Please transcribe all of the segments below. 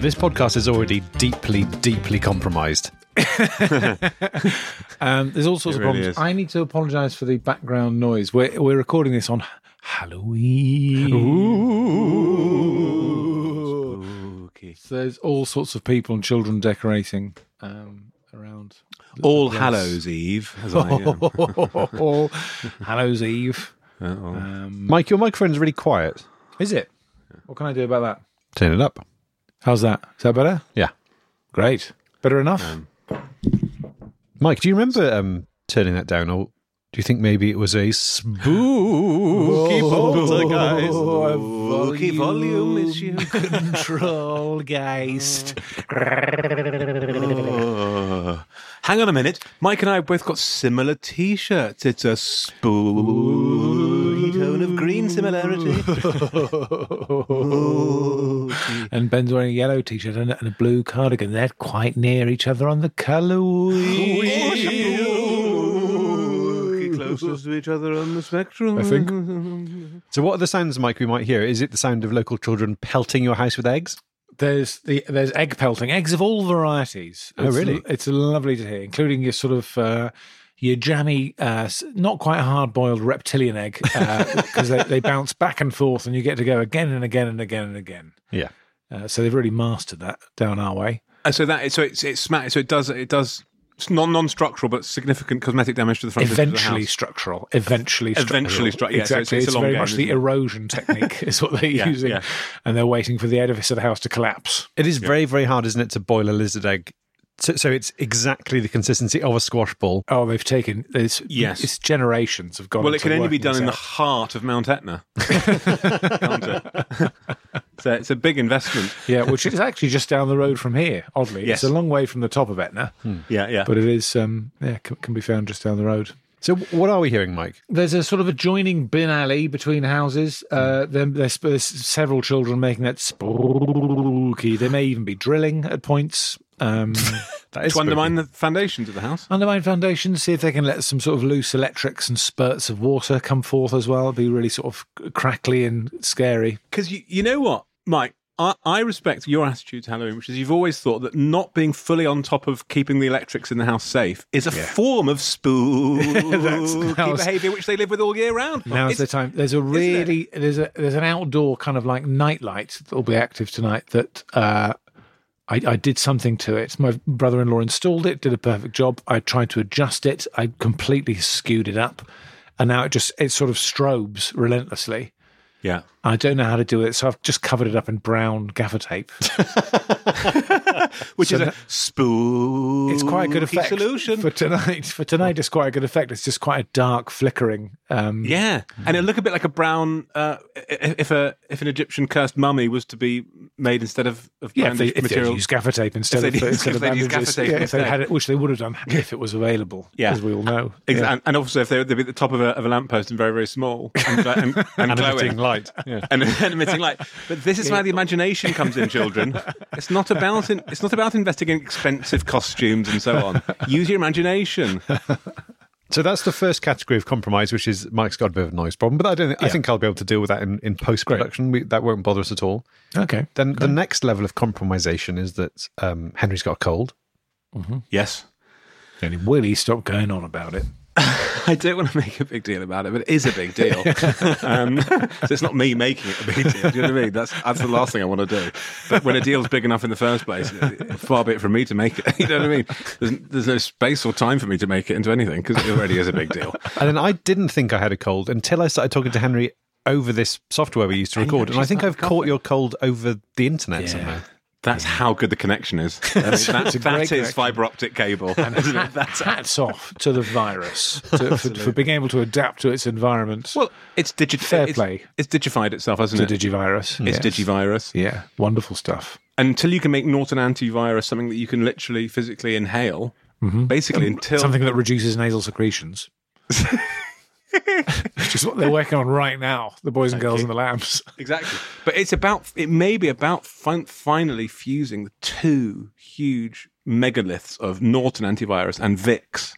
This podcast is already deeply, deeply compromised. There's all sorts of really problems. is. I need to apologise for the background noise. We're recording this on Halloween. Spooky. So there's all sorts of people and children decorating around. All the place. Hallows Eve. As I am. Hallows Eve. Mike, your microphone's really quiet. Is it? What can I do about that? Turn it up. How's that? Is that better? Yeah. Great. Better enough? Mike, do you remember turning that down, or do you think maybe it was a spooky poltergeist? Spooky volume issue. Controlgeist. Hang on a minute. Mike and I have both got similar T-shirts. It's a spooky tone of green similarity. And Ben's wearing a yellow t-shirt and a blue cardigan. They're quite near each other on the colour wheel. Closest to each other on the spectrum. I think. So what are the sounds, Mike, we might hear? Is it the sound of local children pelting your house with eggs? There's egg pelting, eggs of all varieties. Oh, really? It's lovely to hear, including your sort of your jammy, not quite hard-boiled reptilian egg, because they bounce back and forth, and you get to go again and again and again and again. Yeah. So they've really mastered that down our way. And so it does it's non-structural but significant cosmetic damage to the front of the Eventually house. structural. Eventually structural. Yeah, so exactly. it's a long very game, much the isn't it? erosion technique is what they're Yeah, using, yeah. and they're waiting for the edifice of the house to collapse. It is very, very hard, isn't it, to boil a lizard egg? So it's exactly the consistency of a squash ball. Oh, they've taken Yes. It's generations have gone. Well, it into can only be working done this in the out. heart of Mount Etna. Can't it? So it's a big investment. Yeah, which is actually just down the road from here. Oddly, Yes. it's a long way from the top of Etna, Yeah. but it is. Can be found just down the road. So what are we hearing, Mike? There's a sort of adjoining bin alley between houses. There's several children making that spooky. They may even be drilling at points. That is To undermine the foundations of the house. Undermine foundations, see if they can let some sort of loose electrics and spurts of water come forth as well. It'd be really sort of crackly and scary. Because you know what, Mike? I respect your attitude to Halloween, which is you've always thought that not being fully on top of keeping the electrics in the house safe is a form of spooky behaviour which they live with all year round. Now's the time. There's a really there's an outdoor kind of like night light that will be active tonight that I did something to it. My brother-in-law installed it, did a perfect job. I tried to adjust it. I completely skewed it up, and now it sort of strobes relentlessly. Yeah. I don't know how to do it, so I've just covered it up in brown gaffer tape. Which is a spooky It's quite a good effect solution. for tonight. For tonight, it's quite a good effect. It's just quite a dark flickering. Yeah, and it'll look a bit like a brown. If an Egyptian cursed mummy was to be made instead of Yeah, brownish if they material, use gaffer tape instead If of they'd used bandages. gaffer tape Yeah, if they instead. had it, which they would have done if it was available. Yeah. As we all know. and also if they'd be at the top of a lamppost and very, very small and glowing. emitting light. Yeah. And emitting light. But this is where the imagination comes in, children. It's not about investing in expensive costumes and so on. Use your imagination. So that's the first category of compromise, which is Mike's got a bit of a noise problem, but I think I'll be able to deal with that in post-production. That won't bother us at all. Okay. Then the next level of compromisation is that Henry's got a cold. Yes. And will he stop going on about it? I don't want to make a big deal about it, but it is a big deal. So it's not me making it a big deal. Do you know what I mean? That's the last thing I want to do. But when a deal's big enough in the first place, far be it from me to make it. You know what I mean? There's no space or time for me to make it into anything because it already is a big deal. And then I didn't think I had a cold until I started talking to Henry over this software we used to record. And I think I've caught your cold over the internet somehow. That's how good the connection is. That is fibre optic cable. isn't it? Hats off to the virus for being able to adapt to its environment. Well, it's Fair play. It's digified itself, hasn't to it? Digivirus. It's yes. Digivirus. Yeah, wonderful stuff. Until you can make Norton antivirus something that you can literally physically inhale, basically until... Something that reduces nasal secretions. Which is what they're working on right now, the boys and girls and the lambs. Exactly. But it may be about finally fusing the two huge megaliths of Norton antivirus and Vicks.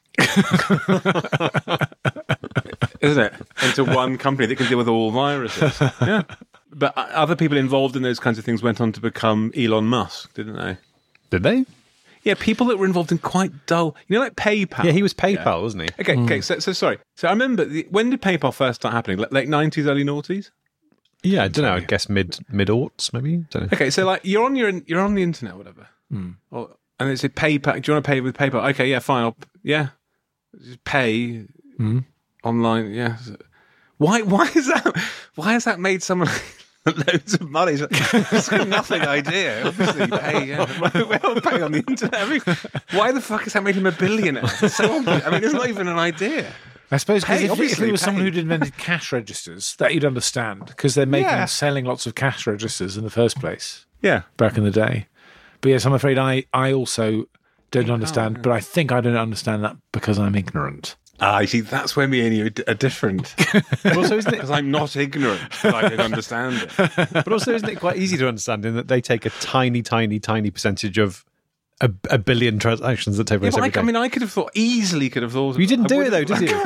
Isn't it? Into one company that can deal with all viruses. Yeah. But other people involved in those kinds of things went on to become Elon Musk, didn't they? Did they? Yeah, people that were involved in quite dull, like PayPal. Yeah, he was PayPal, wasn't he? Okay. So sorry. So I remember when did PayPal first start happening? Late 90s, early noughties? Yeah, I don't know. I guess mid-aughts, maybe. Don't know. Okay, so like you're on the internet, or whatever, and they say PayPal. Do you want to pay with PayPal? Okay, yeah, fine. Just pay online. Yeah. Why is that? Why has that made someone loads of money? It's got nothing idea. Obviously, pay. Yeah, we'll pay on the internet. Why the fuck has that made him a billionaire? So, it's not even an idea. I suppose because if it was pay. someone who'd invented cash registers, that you'd understand, because they're selling lots of cash registers in the first place. Yeah, back in the day. But yes, I'm afraid I also don't understand. But I think I don't understand that because I'm ignorant. You see, that's where me and you are different. But also, isn't it? Because I'm not ignorant, but I don't understand it. But also, isn't it quite easy to understand in that they take a tiny, tiny, tiny percentage of a billion transactions that take place every day? I could have easily thought. You didn't do it though, did you?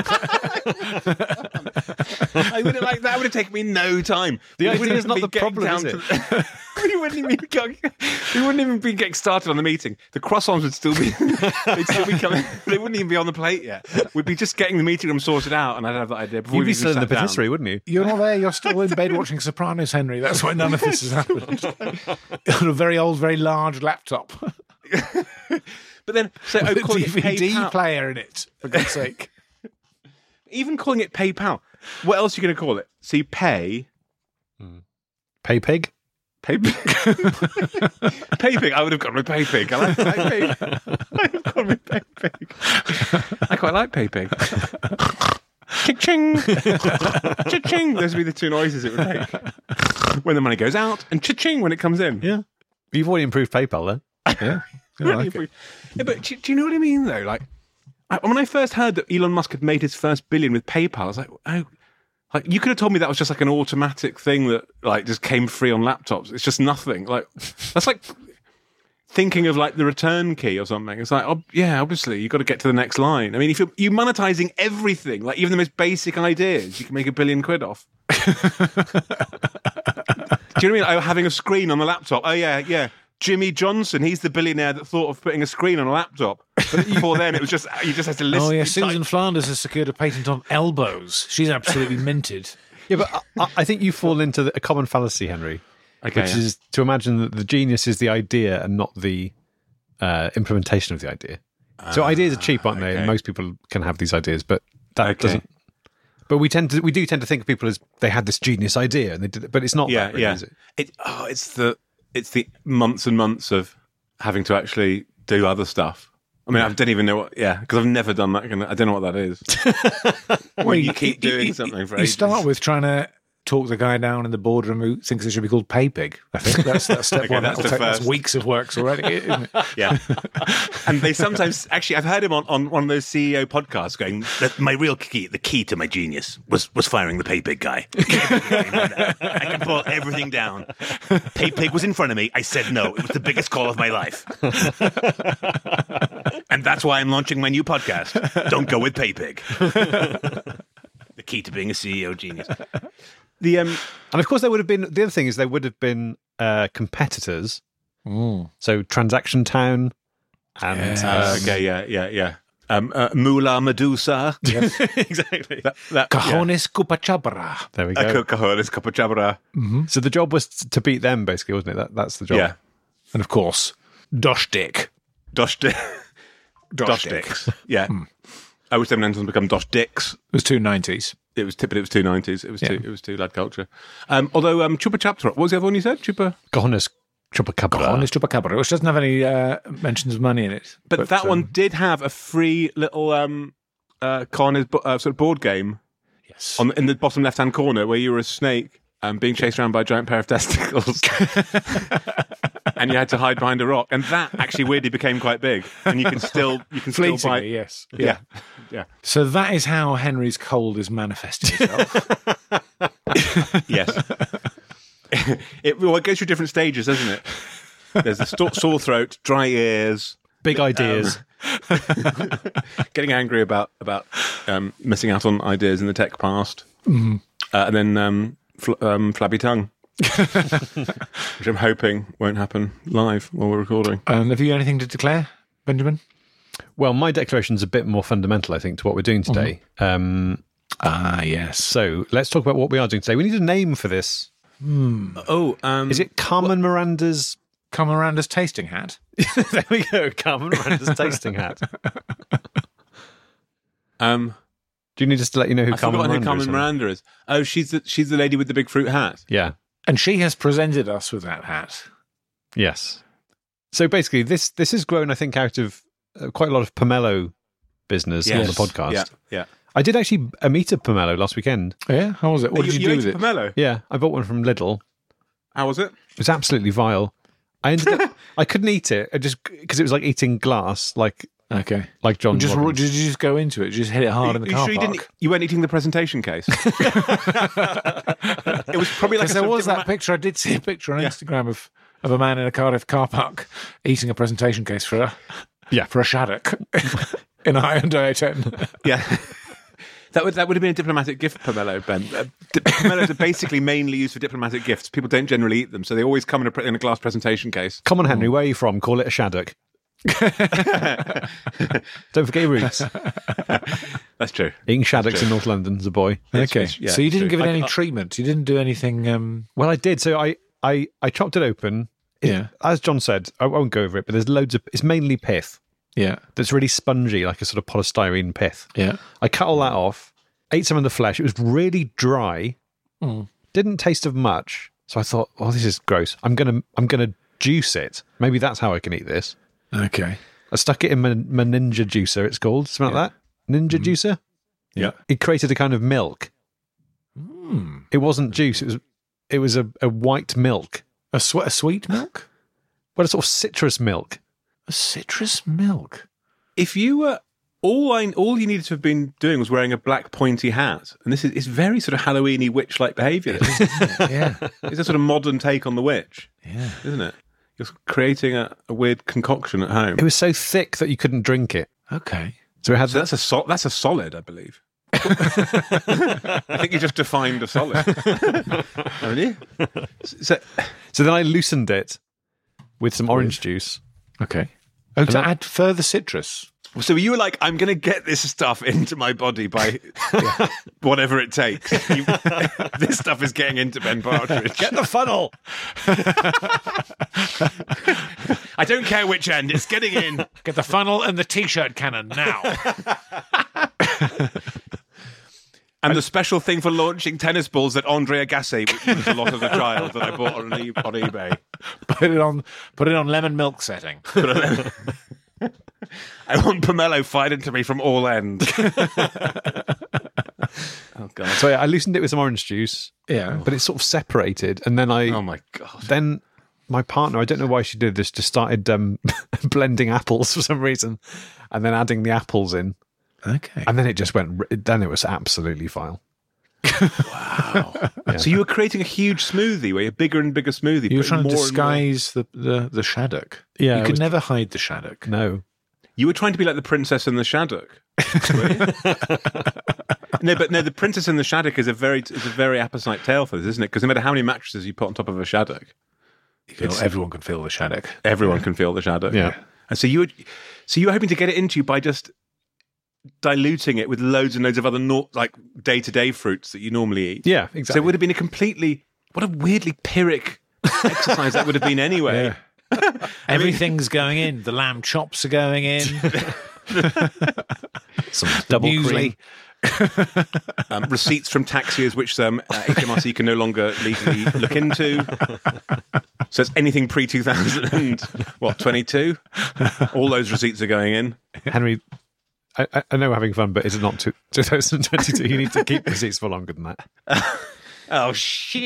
I would have that would have taken me no time. The idea is not the problem, is it? We wouldn't even be getting started on the meeting. The croissants would still be coming. They wouldn't even be on the plate yet. We'd be just getting the meeting room sorted out, and I'd have that idea before You'd we be still in the sat down. patisserie, wouldn't you? You're not there. You're still in bed watching Sopranos, Henry. That's why none of this has happened. On a very old, very large laptop. But then, so With a calling it DVD PayPal. player in it, for God's sake. Even calling it PayPal. What else are you going to call it? So you pay... Pay pig? Paypig. I would have gone with Paypig. I like Paypig. I would have gone with Paypig. I quite like Paypig. Cha-ching. Cha-ching. Those would be the two noises it would make. When the money goes out, and cha-ching when it comes in. Yeah. You've already improved PayPal, then. Yeah. Really but do you know what I mean, though? Like, when I first heard that Elon Musk had made his first billion with PayPal, I was like, oh... Like, you could have told me that was just like an automatic thing that like just came free on laptops. It's just nothing. Like, that's like thinking of like the return key or something. It's like, oh, yeah, obviously you've got to get to the next line. I mean, if you're monetizing everything, like even the most basic ideas, you can make £1 billion off. Do you know what I mean? Like, having a screen on the laptop. Oh yeah. Jimmy Johnson, he's the billionaire that thought of putting a screen on a laptop. But before then, it was just, you just had to listen. Oh, yeah, Susan Flanders has secured a patent on elbows. She's absolutely minted. Yeah, but I think you fall into a common fallacy, Henry, which is to imagine that the genius is the idea and not the implementation of the idea. So ideas are cheap, aren't they? And most people can have these ideas, but that doesn't... But we do tend to think of people as they had this genius idea and they did it, but it's not that really, is it? It's the months and months of having to actually do other stuff. I mean, I don't even know what... Yeah, because I've never done that. I don't know what that is. When you keep doing something for ages. You start with trying to talk the guy down in the boardroom who thinks it should be called Paypig. I think that's step one. That's weeks of work already, isn't it? Yeah. And they sometimes... Actually, I've heard him on one of those CEO podcasts going, that my real key, the key to my genius was firing the Paypig guy. I can pull everything down. Paypig was in front of me. I said no. It was the biggest call of my life. And that's why I'm launching my new podcast. Don't go with Paypig. The key to being a CEO genius. And of course, there would have been... The other thing is there would have been competitors. So Transaction Town and... Mula Medusa. Yes. Exactly. Cajones Cupacabra. There we go. Cajones Cupacabra. So the job was to beat them, basically, wasn't it? That's the job. Yeah. And of course, Doshdik. Doshdik. Yeah. I wish them went on to become Dosh Dicks. It was 290s. It was 290s. It was too lad culture. Although Chupa Chapter, what was the other one you said? Cajones Chupacabra. Cajones Chupacabra, which doesn't have any mentions of money in it. But that one did have a free little Cajones sort of board game. Yes. In the bottom left-hand corner where you were a snake being chased around by a giant pair of testicles. And you had to hide behind a rock. And that actually weirdly became quite big. And you can still buy... Yes. Yeah. So that is how Henry's cold is manifesting itself. Yes. It goes through different stages, doesn't it? There's the sore throat, dry ears... Big ideas. Getting angry about missing out on ideas in the tech past. Mm-hmm. And then flabby tongue, which I'm hoping won't happen live while we're recording. Have you anything to declare, Benjamin? Well, my declaration's a bit more fundamental, I think, to what we're doing today. Yes. So let's talk about what we are doing today. We need a name for this. Is it Carmen Miranda's... Carmen Miranda's tasting hat? There we go, Carmen Miranda's tasting hat. Do you need us to let you know who Carmen Miranda is? Carmen Miranda is. Oh, she's the lady with the big fruit hat. Yeah. And she has presented us with that hat. Yes. So basically, this has grown, I think, out of quite a lot of pomelo business on the podcast. Yeah. I did actually meet a pomelo last weekend. Yeah? How was it? What did you do with it? Pomelo? Yeah, I bought one from Lidl. How was it? It was absolutely vile. I couldn't eat it just because it was like eting glass, like John. Did you just go into it? Just hit it hard in the car park? You weren't eating the presentation case. It was probably like there was that picture. I did see a picture on Instagram of a man in a Cardiff car park eating a presentation case for a Shaddock in a Hyundai A10. Yeah. That would have been a diplomatic gift, pomelo, Ben. Pomelos are basically mainly used for diplomatic gifts. People don't generally eat them, so they always come in a glass presentation case. Come on, Henry, where are you from? Call it a Shaddock. Don't forget your roots. That's true. Eating Shaddocks in North London as a boy. Okay, so you didn't give it any treatment? You didn't do anything? Well, I did. So I chopped it open. As John said, I won't go over it, but there's loads of... It's mainly pith. Yeah. That's really spongy, like a sort of polystyrene pith. Yeah. I cut all that off, ate some of the flesh. It was really dry. Didn't taste of much. So I thought, oh, this is gross. I'm gonna juice it. Maybe that's how I can eat this. Okay. I stuck it in my Ninja juicer, it's called. Something like that. Ninja juicer? Yeah. It created a kind of milk. It wasn't juice. It was a white milk. A sweet milk? Well, a sort of citrus milk. A citrus milk. If you were all you needed to have been doing was wearing a black pointy hat, and this is very sort of Halloweeny witch-like behaviour. Yeah, it's a sort of modern take on the witch. Yeah, isn't it? You're creating a weird concoction at home. It was so thick that you couldn't drink it. Okay, so it had that's a solid, I believe. I think you just defined a solid. Haven't you? So then I loosened it with some orange juice. Okay. Oh, to add further citrus. So you were like, I'm going to get this stuff into my body by whatever it takes. This stuff is getting into Ben Partridge. Get the funnel. I don't care which end, it's getting in. Get the funnel and the T-shirt cannon now. And the special thing for launching tennis balls that Andre Agassi was a lot as a child that I bought on eBay. Put it on lemon milk setting. I want pomelo fired into me from all ends. Oh god! So I loosened it with some orange juice. Yeah, but it sort of separated, and then oh my god! Then my partner, I don't know why she did this, just started blending apples for some reason, and then adding the apples in. Okay. And then it just went, then it was absolutely vile. Wow. Yeah. So you were creating a huge smoothie, where a bigger and bigger smoothie. You were trying to disguise the Shaddock. Yeah. You could never hide the Shaddock. No. You were trying to be like the princess and the Shaddock. No, the princess and the Shaddock is a very apposite tale for this, isn't it? Because no matter how many mattresses you put on top of a Shaddock, everyone can feel the Shaddock. Everyone can feel the Shaddock. Yeah. And so you were hoping to get it into you by just diluting it with loads and loads of other day-to-day fruits that you normally eat. Yeah, exactly. So it would have been what a weirdly Pyrrhic exercise that would have been anyway. Yeah. Everything's going in. The lamb chops are going in. Some double muesli. Cream. Receipts from taxiers which HMRC can no longer legally look into. So it's anything pre-2022. All those receipts are going in. Henry, I know we're having fun, but is it not 2022? You need to keep receipts for longer than that. Oh, shit.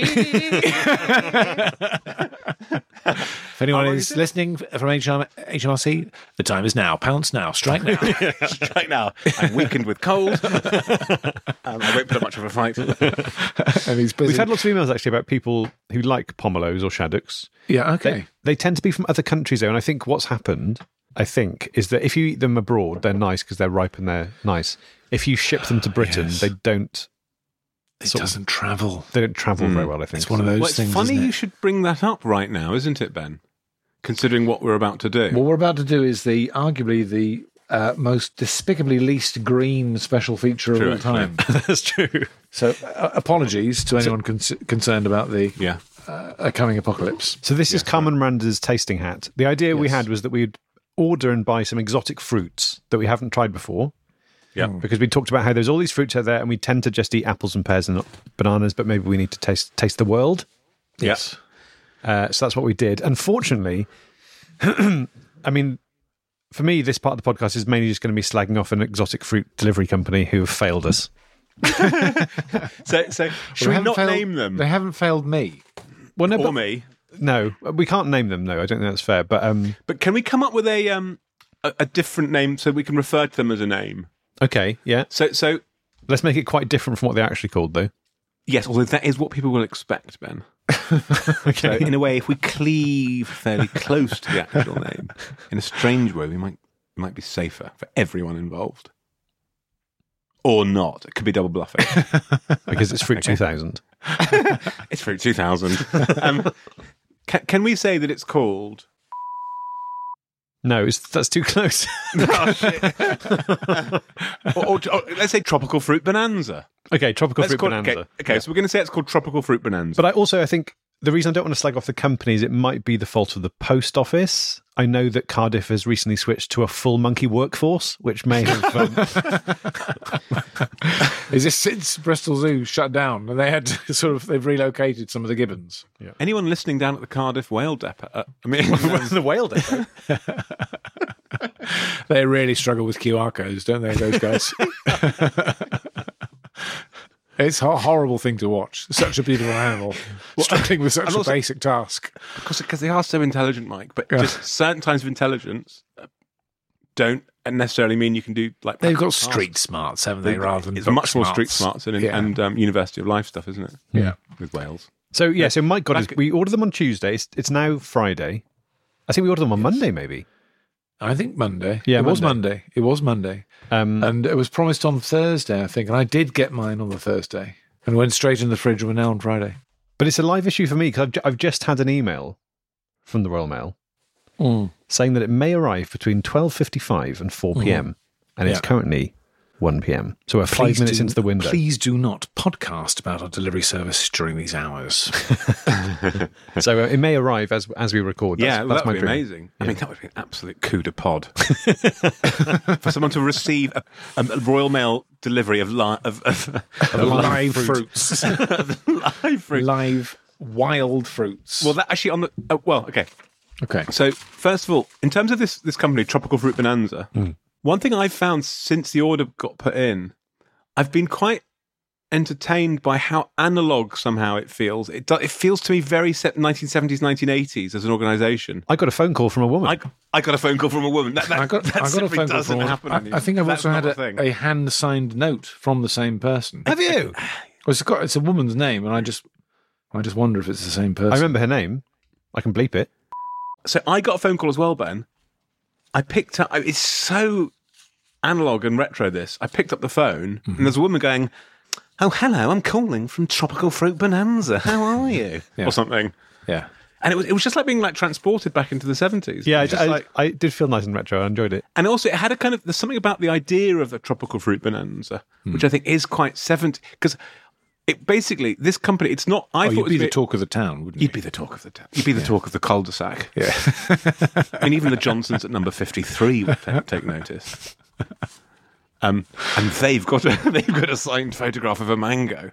If anyone is listening from HMRC, the time is now. Pounce now. Strike now. Strike now. I'm weakened with cold. I won't put up much of a fight. And he's busy. We've had lots of emails actually about people who like pomelos or shaddocks. Yeah, okay. They tend to be from other countries, though, and I think what's happened, is that if you eat them abroad, they're nice because they're ripe and they're nice. If you ship them to Britain, they don't It doesn't travel. They don't travel very well, I think. It's one of those things. It's funny isn't it? you should bring that up right now, isn't it, Ben? Considering what we're about to do. What we're about to do is arguably the most despicably least green special feature of all time. That's true. So apologies to anyone concerned about the coming apocalypse. So this is Carmen Miranda's tasting hat. The idea we had was that we'd order and buy some exotic fruits that we haven't tried before. Yeah. Because we talked about how there's all these fruits out there and we tend to just eat apples and pears and not bananas, but maybe we need to taste the world. Yes. So that's what we did. Unfortunately, I mean, for me, this part of the podcast is mainly just going to be slagging off an exotic fruit delivery company who have failed us. So should we not name them? They haven't failed me. Well, no, or me. No, we can't name them. No, I don't think that's fair. But can we come up with a different name so we can refer to them as a name? Okay, yeah. So let's make it quite different from what they're actually called, though. Yes, although that is what people will expect, Ben. Okay. So in a way, if we cleave fairly close to the actual name, in a strange way, we might be safer for everyone involved. Or not. It could be double bluffing. Because it's Fruit 2000. It's Fruit 2000. Can we say that it's called... No, that's too close. Oh, shit. or let's say Tropical Fruit Bonanza. Okay, Tropical Fruit Bonanza. Okay, so we're going to say it's called Tropical Fruit Bonanza. But I think the reason I don't want to slag off the companies, it might be the fault of the post office. I know that Cardiff has recently switched to a full monkey workforce, which may have... Is this since Bristol Zoo shut down and they had to they've relocated some of the gibbons? Yeah. Anyone listening down at the Cardiff Whale Depot? The Whale Depot? They really struggle with QR codes, don't they, those guys? It's a horrible thing to watch. Such a beautiful animal struggling with such a basic task. Because they are so intelligent, Mike. But just certain kinds of intelligence don't necessarily mean you can do like. They've got street smarts, haven't they? Rather than it's much more street smarts and University of Life stuff, isn't it? Yeah, with whales. So so Mike got us. We ordered them on Tuesday. It's now Friday. I think we ordered them on Monday, maybe. I think Monday. Yeah, it was Monday. It was Monday. And it was promised on Thursday, I think. And I did get mine on the Thursday and went straight in the fridge and we're now on Friday. But it's a live issue for me because I've just had an email from the Royal Mail saying that it may arrive between 12:55 and 4 p.m. And it's currently 1 p.m. So we're 5 minutes into the window. Please do not podcast about our delivery service during these hours. So it may arrive as we record. That would be amazing. Yeah. I mean, that would be an absolute coup de pod. For someone to receive a Royal Mail delivery of live fruits. Live fruit. Live wild fruits. Well, that actually on the... okay. Okay. So, first of all, in terms of this company, Tropical Fruit Bonanza... One thing I've found since the order got put in, I've been quite entertained by how analog somehow it feels. It feels to me very 1970s, 1980s as an organisation. I got a phone call from a woman. I got a phone call from a woman. I got a phone call from happen. I think I've also had a hand-signed note from the same person. Have you? It's a woman's name, and I just wonder if it's the same person. I remember her name. I can bleep it. So I got a phone call as well, Ben. I picked up... It's so analog and retro, this. I picked up the phone, and there's a woman going, "Oh, hello, I'm calling from Tropical Fruit Bonanza. How are you?" Or something. Yeah. And it was just like being like transported back into the 70s. Yeah, I did feel nice and retro. I enjoyed it. And also, it had a kind of... There's something about the idea of a Tropical Fruit Bonanza, which I think is quite 70s. Because... basically, this company, it's not... You'd be the talk of the town, wouldn't you? You'd be the talk of the town. You'd be the talk of the cul-de-sac. Yeah. I mean, even the Johnsons at number 53 would take notice. And they've got a signed photograph of a mango.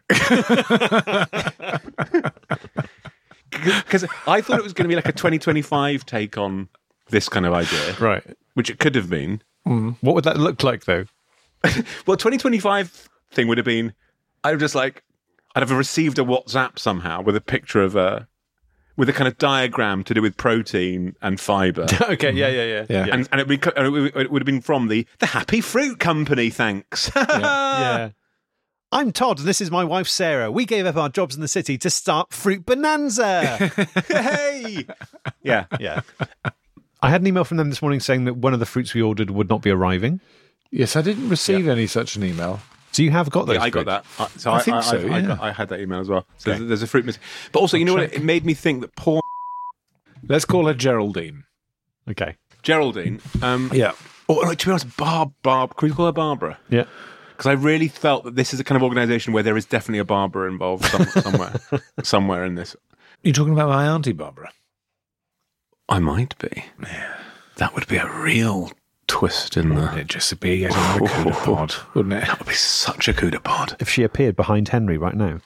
Because I thought it was going to be like a 2025 take on this kind of idea. Right. Which it could have been. What would that look like, though? Well, 2025 thing would have been... I'd have received a WhatsApp somehow with a picture of with a kind of diagram to do with protein and fibre. Okay, yeah. And it would have been from the Happy Fruit Company, thanks. Yeah. I'm Todd, and this is my wife, Sarah. We gave up our jobs in the city to start Fruit Bonanza. Hey! Yeah. I had an email from them this morning saying that one of the fruits we ordered would not be arriving. Yes, I didn't receive any such an email. So you have got those? Yeah, I got that. So I think so, yeah. I had that email as well. So Okay. there's a fruit missing. But also, you know what? It made me think that poor Let's call her Geraldine. Okay. Geraldine. Yeah. Or to be honest, Barb. Can we call her Barbara? Yeah. Because I really felt that this is a kind of organisation where there is definitely a Barbara involved somewhere in this. You're talking about my auntie Barbara? I might be. Yeah. That would be a real twist in the... It'd just be yet another coup de pod, wouldn't it? That would be such a coup de pod. If she appeared behind Henry right now.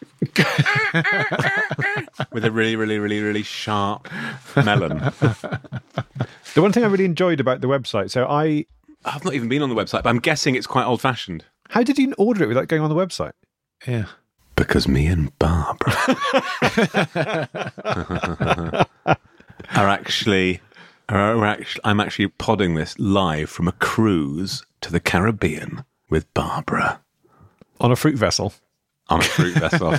With a really, really, really, really sharp melon. The one thing I really enjoyed about the website, so I've not even been on the website, but I'm guessing it's quite old-fashioned. how did you order it without going on the website? Yeah. Because me and Barbara I'm actually podding this live from a cruise to the Caribbean with Barbara. On a fruit vessel. On a fruit vessel.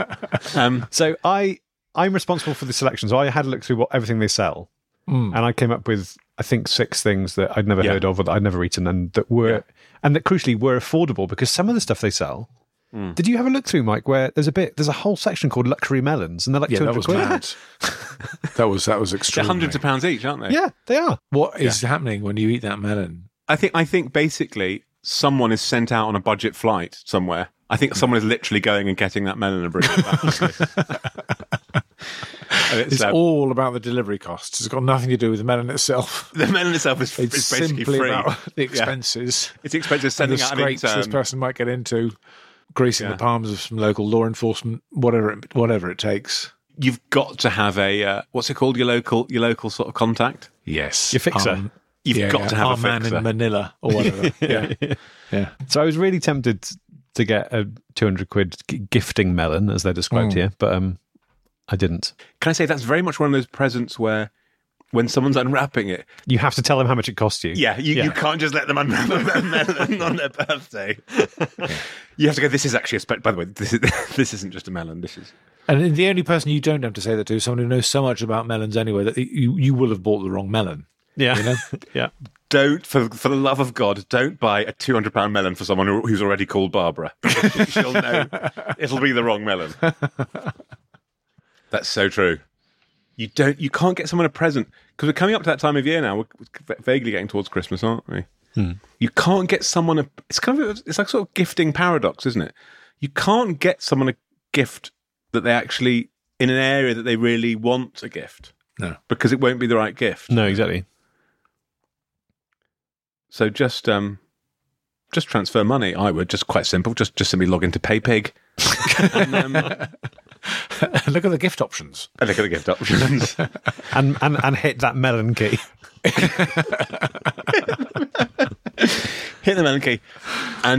So I'm responsible for the selection. So I had a look through everything they sell. And I came up with, I think, 6 things that I'd never heard of or that I'd never eaten and that were, and that crucially were affordable because some of the stuff they sell. Did you have a look through, Mike, where there's a whole section called luxury melons and they're like 200 quid? Mad. that was extraordinary. They're hundreds of pounds each, aren't they? Yeah, they are. What is happening when you eat that melon? I think basically someone is sent out on a budget flight somewhere. I think someone is literally going and getting that melon and bringing it back. It's all about the delivery costs. It's got nothing to do with the melon itself. The melon itself is It's basically simply free. about the expenses. It's expensive sending out an scrapes intern. this person might get into, greasing the palms of some local law enforcement, whatever it takes. You've got to have a what's it called? Your local sort of contact. Yes, Your fixer. You've got to have our a man fixer. in Manila or whatever. yeah. So I was really tempted to get a 200 quid gifting melon, as they're described here, but I didn't. Can I say that's very much one of those presents where when someone's unwrapping it, You have to tell them how much it cost you. you can't just let them unwrap a melon on their birthday. You have to go, this is actually by the way, this isn't just a melon, this is... And the only person you don't have to say that to is someone who knows so much about melons anyway that you will have bought the wrong melon. Yeah. You know? Yeah. Don't, for the love of God, don't buy a £200 melon for someone who's already called Barbara. She'll know it'll be the wrong melon. That's so true. You can't get someone a present because we're coming up to that time of year now. We're vaguely getting towards Christmas, aren't we? You can't get someone it's like sort of gifting paradox, isn't it? You can't get someone a gift that they actually in an area that they really want a gift. No, because it won't be the right gift. No, exactly. So just transfer money. I would just quite simple. Just simply log into PayPig. And, look at the gift options. look at the gift options. and hit that melon key. Hit the melon key. And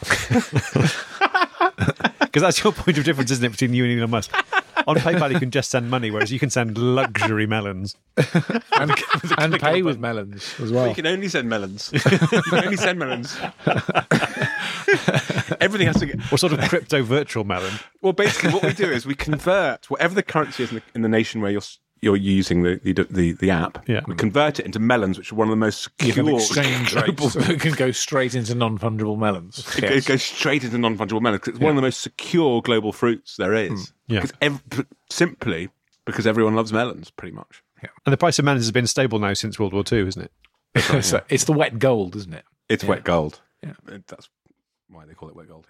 Because that's your point of difference, isn't it, between you and Elon Musk? On PayPal, you can just send money, whereas you can send luxury melons. and pay with melons as well. you can only send melons. You can only send melons. Everything has to get... Or sort of crypto virtual melon. Well, basically, what we do is we convert whatever the currency is in the nation where you're using the app. Yeah. We convert it into melons, which are one of the most You secure can exchange global... rates. So it can go straight into non-fungible melons. It goes straight into non-fungible melons because it's one of the most secure global fruits there is. Yeah. Simply because everyone loves melons, pretty much. And the price of melons has been stable now since World War II, isn't it? So it's the wet gold, isn't it? It's wet gold. Yeah. That's why they call it wet gold.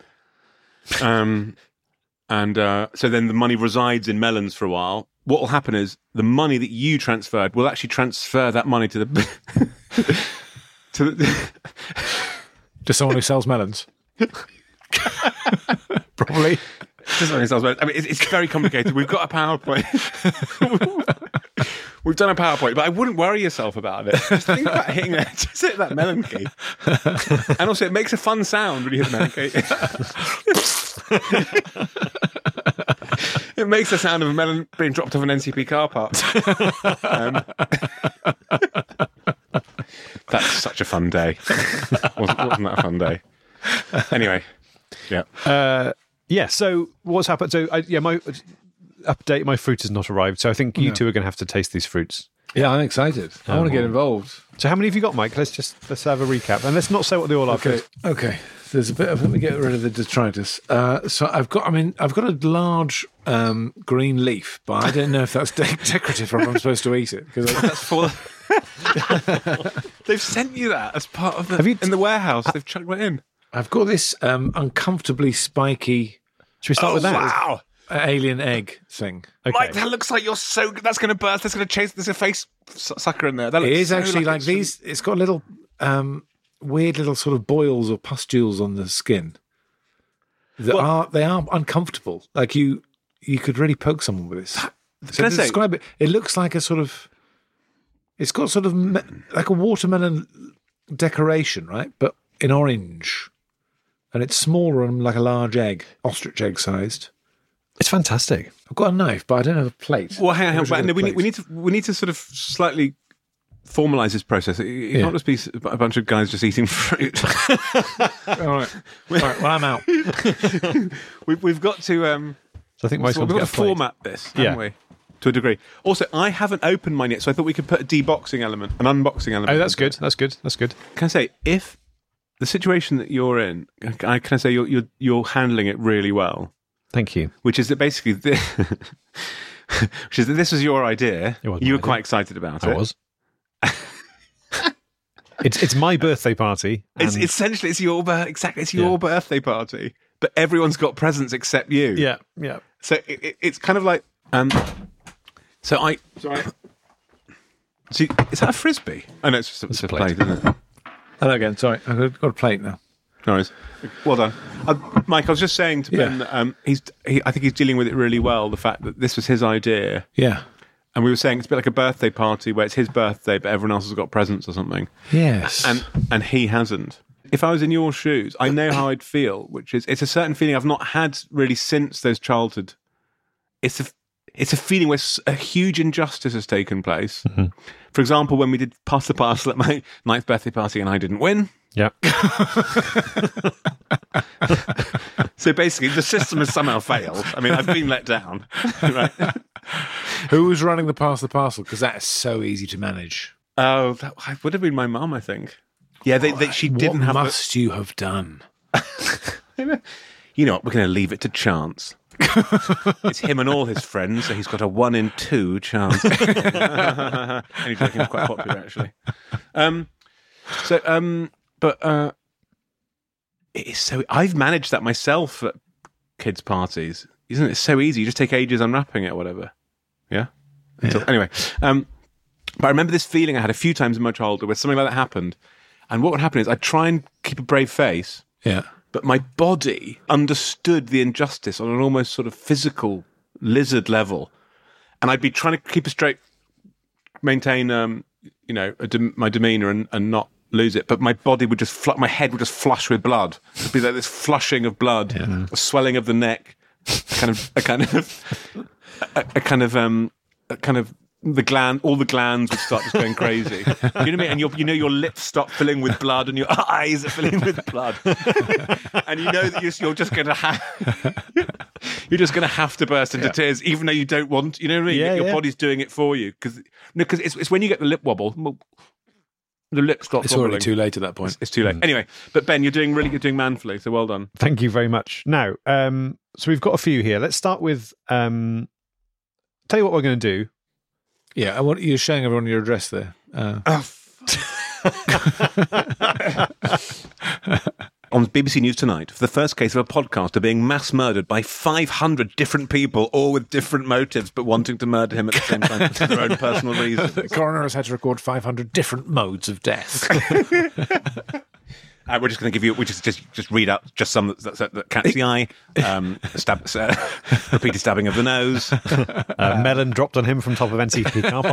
Yeah. So then the money resides in melons for a while. What will happen is the money that you transferred will actually transfer that money to the To someone who sells melons. Probably. I mean, it's very complicated. We've got a PowerPoint. We've done a PowerPoint, but I wouldn't worry yourself about it. Just think about hitting that. Just hit that melon key. And also, it makes a fun sound when you hit the melon key. It makes the sound of a melon being dropped off an NCP car park. That's such a fun day. Wasn't that a fun day? Anyway, yeah. Yeah, so what's happened? So, my update, my fruit has not arrived. So I think you two are going to have to taste these fruits. Yeah, I'm excited. I want to get involved. So how many have you got, Mike? Let's have a recap, and let's not say what they all are. Okay. There's a bit of. Let me get rid of the detritus. So I've got a large green leaf, but I don't know if that's decorative or if I'm supposed to eat it because That's for. They've sent you that as part of the in the warehouse. They've chucked it in. I've got this uncomfortably spiky. Should we start with that? Wow. Alien egg thing. Okay. Mike, that looks like you're so. That's going to burst. That's going to chase. There's a face sucker in there. That It looks is so actually like these. It's got little weird little sort of boils or pustules on the skin. They are uncomfortable. Like you could really poke someone with this. So to describe it, it looks like a sort of. It's got sort of like a watermelon decoration, right? But in orange, and it's smaller and like a large egg, ostrich egg sized. It's fantastic. I've got a knife, but I don't have a plate. Well, hang on. But no, we need to sort of slightly formalise this process. It can't just be a bunch of guys just eating fruit. All right. Well, I'm out. We've got to. So I think we've got to format this, haven't we? To a degree. Also, I haven't opened mine yet, so I thought we could put a deboxing element, an unboxing element. Oh, that's good. That's good. That's good. Can I say, if the situation that you're in, can I say you're handling it really well? Thank you. Which is that basically, this was your idea. You were quite excited about it. I was. It's my birthday party. It's essentially it's your birthday party, but everyone's got presents except you. Yeah, yeah. So it's kind of like So is that a frisbee? Oh no, it's just a plate, isn't it? Hello again. Sorry, I've got a plate now. No worries. Well done, Mike. I was just saying to Ben that I think he's dealing with it really well. The fact that this was his idea. Yeah. And we were saying it's a bit like a birthday party where it's his birthday, but everyone else has got presents or something. Yes. And he hasn't. If I was in your shoes, I know how I'd feel, which is it's a certain feeling I've not had really since those childhood. It's a feeling where a huge injustice has taken place. Mm-hmm. For example, when we did Pass the Parcel at my 9th birthday party and I didn't win. Yeah. So basically, the system has somehow failed. I mean, I've been let down. Right? Who was running the Pass the Parcel? Because that is so easy to manage. Oh, that would have been my mum, I think. Yeah, she didn't have. What must you have done? You know what? We're going to leave it to chance. It's him and all his friends, so he's got a 1 in 2 chance. And he's quite popular, actually. But it is so. I've managed that myself at kids' parties. Isn't it so easy? You just take ages unwrapping it or whatever. Yeah. So, anyway, but I remember this feeling I had a few times in my childhood where something like that happened, and what would happen is I'd try and keep a brave face. Yeah. But my body understood the injustice on an almost sort of physical lizard level, and I'd be trying to keep a straight, maintain, my demeanour and not lose it. But my body would just, my head would just flush with blood. It'd be like this flushing of blood, a swelling of the neck, all the glands would start just going crazy. You know what I mean? And your lips start filling with blood, and your eyes are filling with blood, and you know that you're just going to have to burst into tears, even though you don't want. You know what I mean? Your body's doing it for you because it's when you get the lip wobble. The lip stops. It's already too late at that point. It's too late. Anyway, but Ben, you're doing manfully, so well done. Thank you very much. Now, so we've got a few here. Let's start with. Tell you what we're going to do. Yeah, you're showing everyone your address there. On BBC News Tonight, for the first case of a podcaster being mass murdered by 500 different people, all with different motives, but wanting to murder him at the same time for their own personal reasons. The coroner has had to record 500 different modes of death. We're just going to give you, just read out just some that catch the eye. Repeated stabbing of the nose. Melon dropped on him from top of NCP car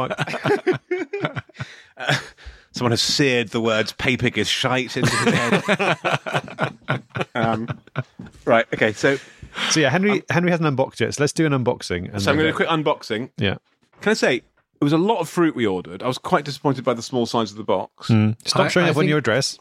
park. Someone has seared the words "Papig is shite" into his head. Right. Okay. So yeah, Henry hasn't unboxed yet. So let's do an unboxing. So I'm going to do a quick unboxing. Yeah. Can I say it was a lot of fruit we ordered? I was quite disappointed by the small size of the box. Stop showing everyone your address.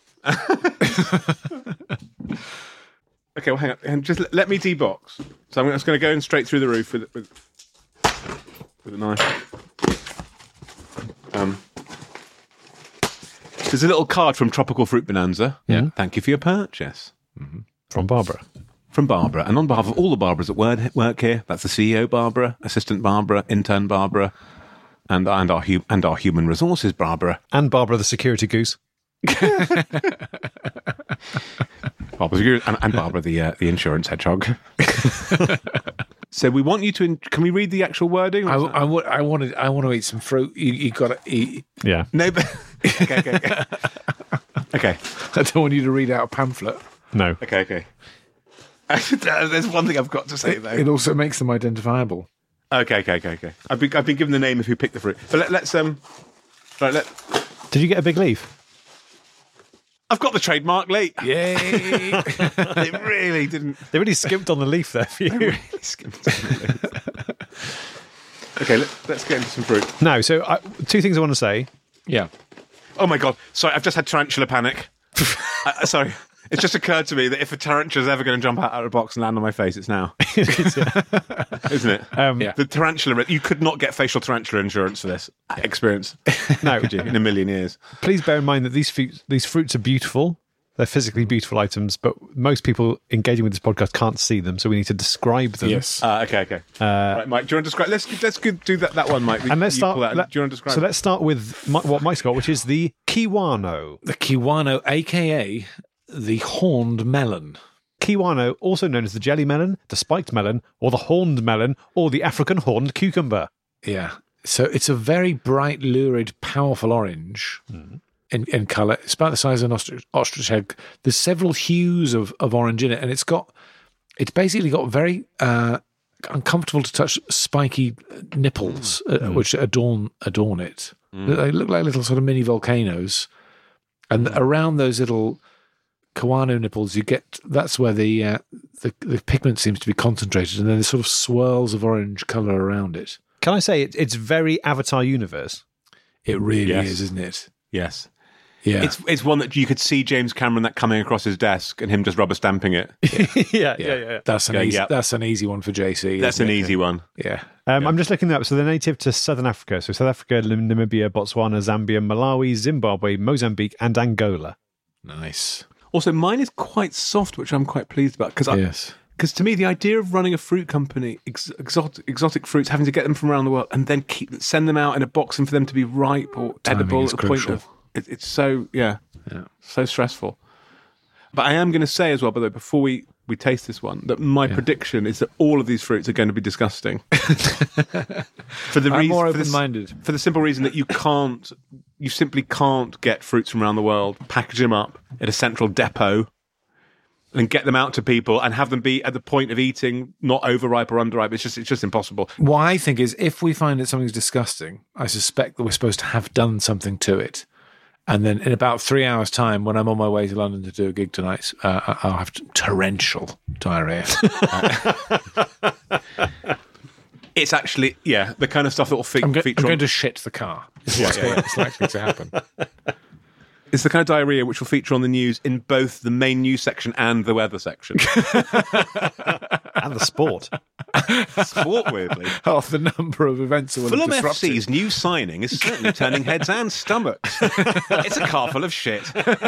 Okay, well, hang on. And just let me debox. So I'm just going to go in straight through the roof with a knife. There's a little card from Tropical Fruit Bonanza. Yeah. Thank you for your purchase. From Barbara. From Barbara. And on behalf of all the Barbaras at work here, that's the CEO Barbara, Assistant Barbara, Intern Barbara, and our Human Resources Barbara. And Barbara the security goose. Barbara, and Barbara the insurance hedgehog. So we want you to. Can we read the actual wording? I want to eat some fruit. You got to eat. Yeah. No, but okay. Okay. I don't want you to read out a pamphlet. No. Okay. There's one thing I've got to say though. It also makes them identifiable. Okay. I've been given the name of who picked the fruit. But let's Did you get a big leaf? I've got the trademark, Lee. Yay! They really didn't. They really skimped on the leaf there for you. Really skimped on the leaf. Okay, let's get into some fruit. No, so two things I want to say. Yeah. Oh my God! Sorry, I've just had tarantula panic. Sorry. It's just occurred to me that if a tarantula's ever going to jump out of a box and land on my face, it's now. Isn't it? Yeah. The tarantula, you could not get facial tarantula insurance for this experience. No, Could you? In a million years. Please bear in mind that these fruits are beautiful. They're physically beautiful items, but most people engaging with this podcast can't see them, so we need to describe them. Yes. Okay. Right, Mike, do you want to describe? Let's do that one, Mike. And let's start. Do you want to describe? So let's start with what Mike's got, which is the kiwano. The kiwano, aka the horned melon. Kiwano, also known as the jelly melon, the spiked melon, or the horned melon, or the African horned cucumber. Yeah. So it's a very bright, lurid, powerful orange in colour. It's about the size of an ostrich egg. There's several hues of orange in it, and it's basically got very uncomfortable to touch spiky nipples, which adorn it. They look like little sort of mini volcanoes. And around those little kiwano nipples, that's where the pigment seems to be concentrated, and then there's sort of swirls of orange colour around it. Can I say it's very Avatar universe? It really is, isn't it? Yes. Yeah. It's one that you could see James Cameron that coming across his desk and him just rubber stamping it. Yeah. That's an easy one for JC. That's an easy one. Yeah. I'm just looking up. So they're native to Southern Africa. So South Africa, Namibia, Botswana, Zambia, Malawi, Zimbabwe, Mozambique, and Angola. Nice. Also, mine is quite soft, which I'm quite pleased about. Because to me, the idea of running a fruit company, exotic fruits, having to get them from around the world and then send them out in a box and for them to be ripe or edible at the point of... It's so, so stressful. But I am going to say as well, by the way, before we taste this one, that my prediction is that all of these fruits are going to be disgusting. I'm more open-minded. For the simple reason that you simply can't get fruits from around the world, package them up at a central depot, and get them out to people and have them be at the point of eating, not overripe or underripe. It's just impossible. What I think is, if we find that something's disgusting, I suspect that we're supposed to have done something to it. And then in about 3 hours' time, when I'm on my way to London to do a gig tonight, I'll have torrential diarrhea. It's actually, the kind of stuff that will feature. I'm going to shit the car. It's likely to happen. It's the kind of diarrhea which will feature on the news in both the main news section and the weather section. And the sport. Sport, weirdly. Half the number of events that will Fulham have disrupted. FC's new signing is certainly turning heads and stomachs. It's a car full of shit.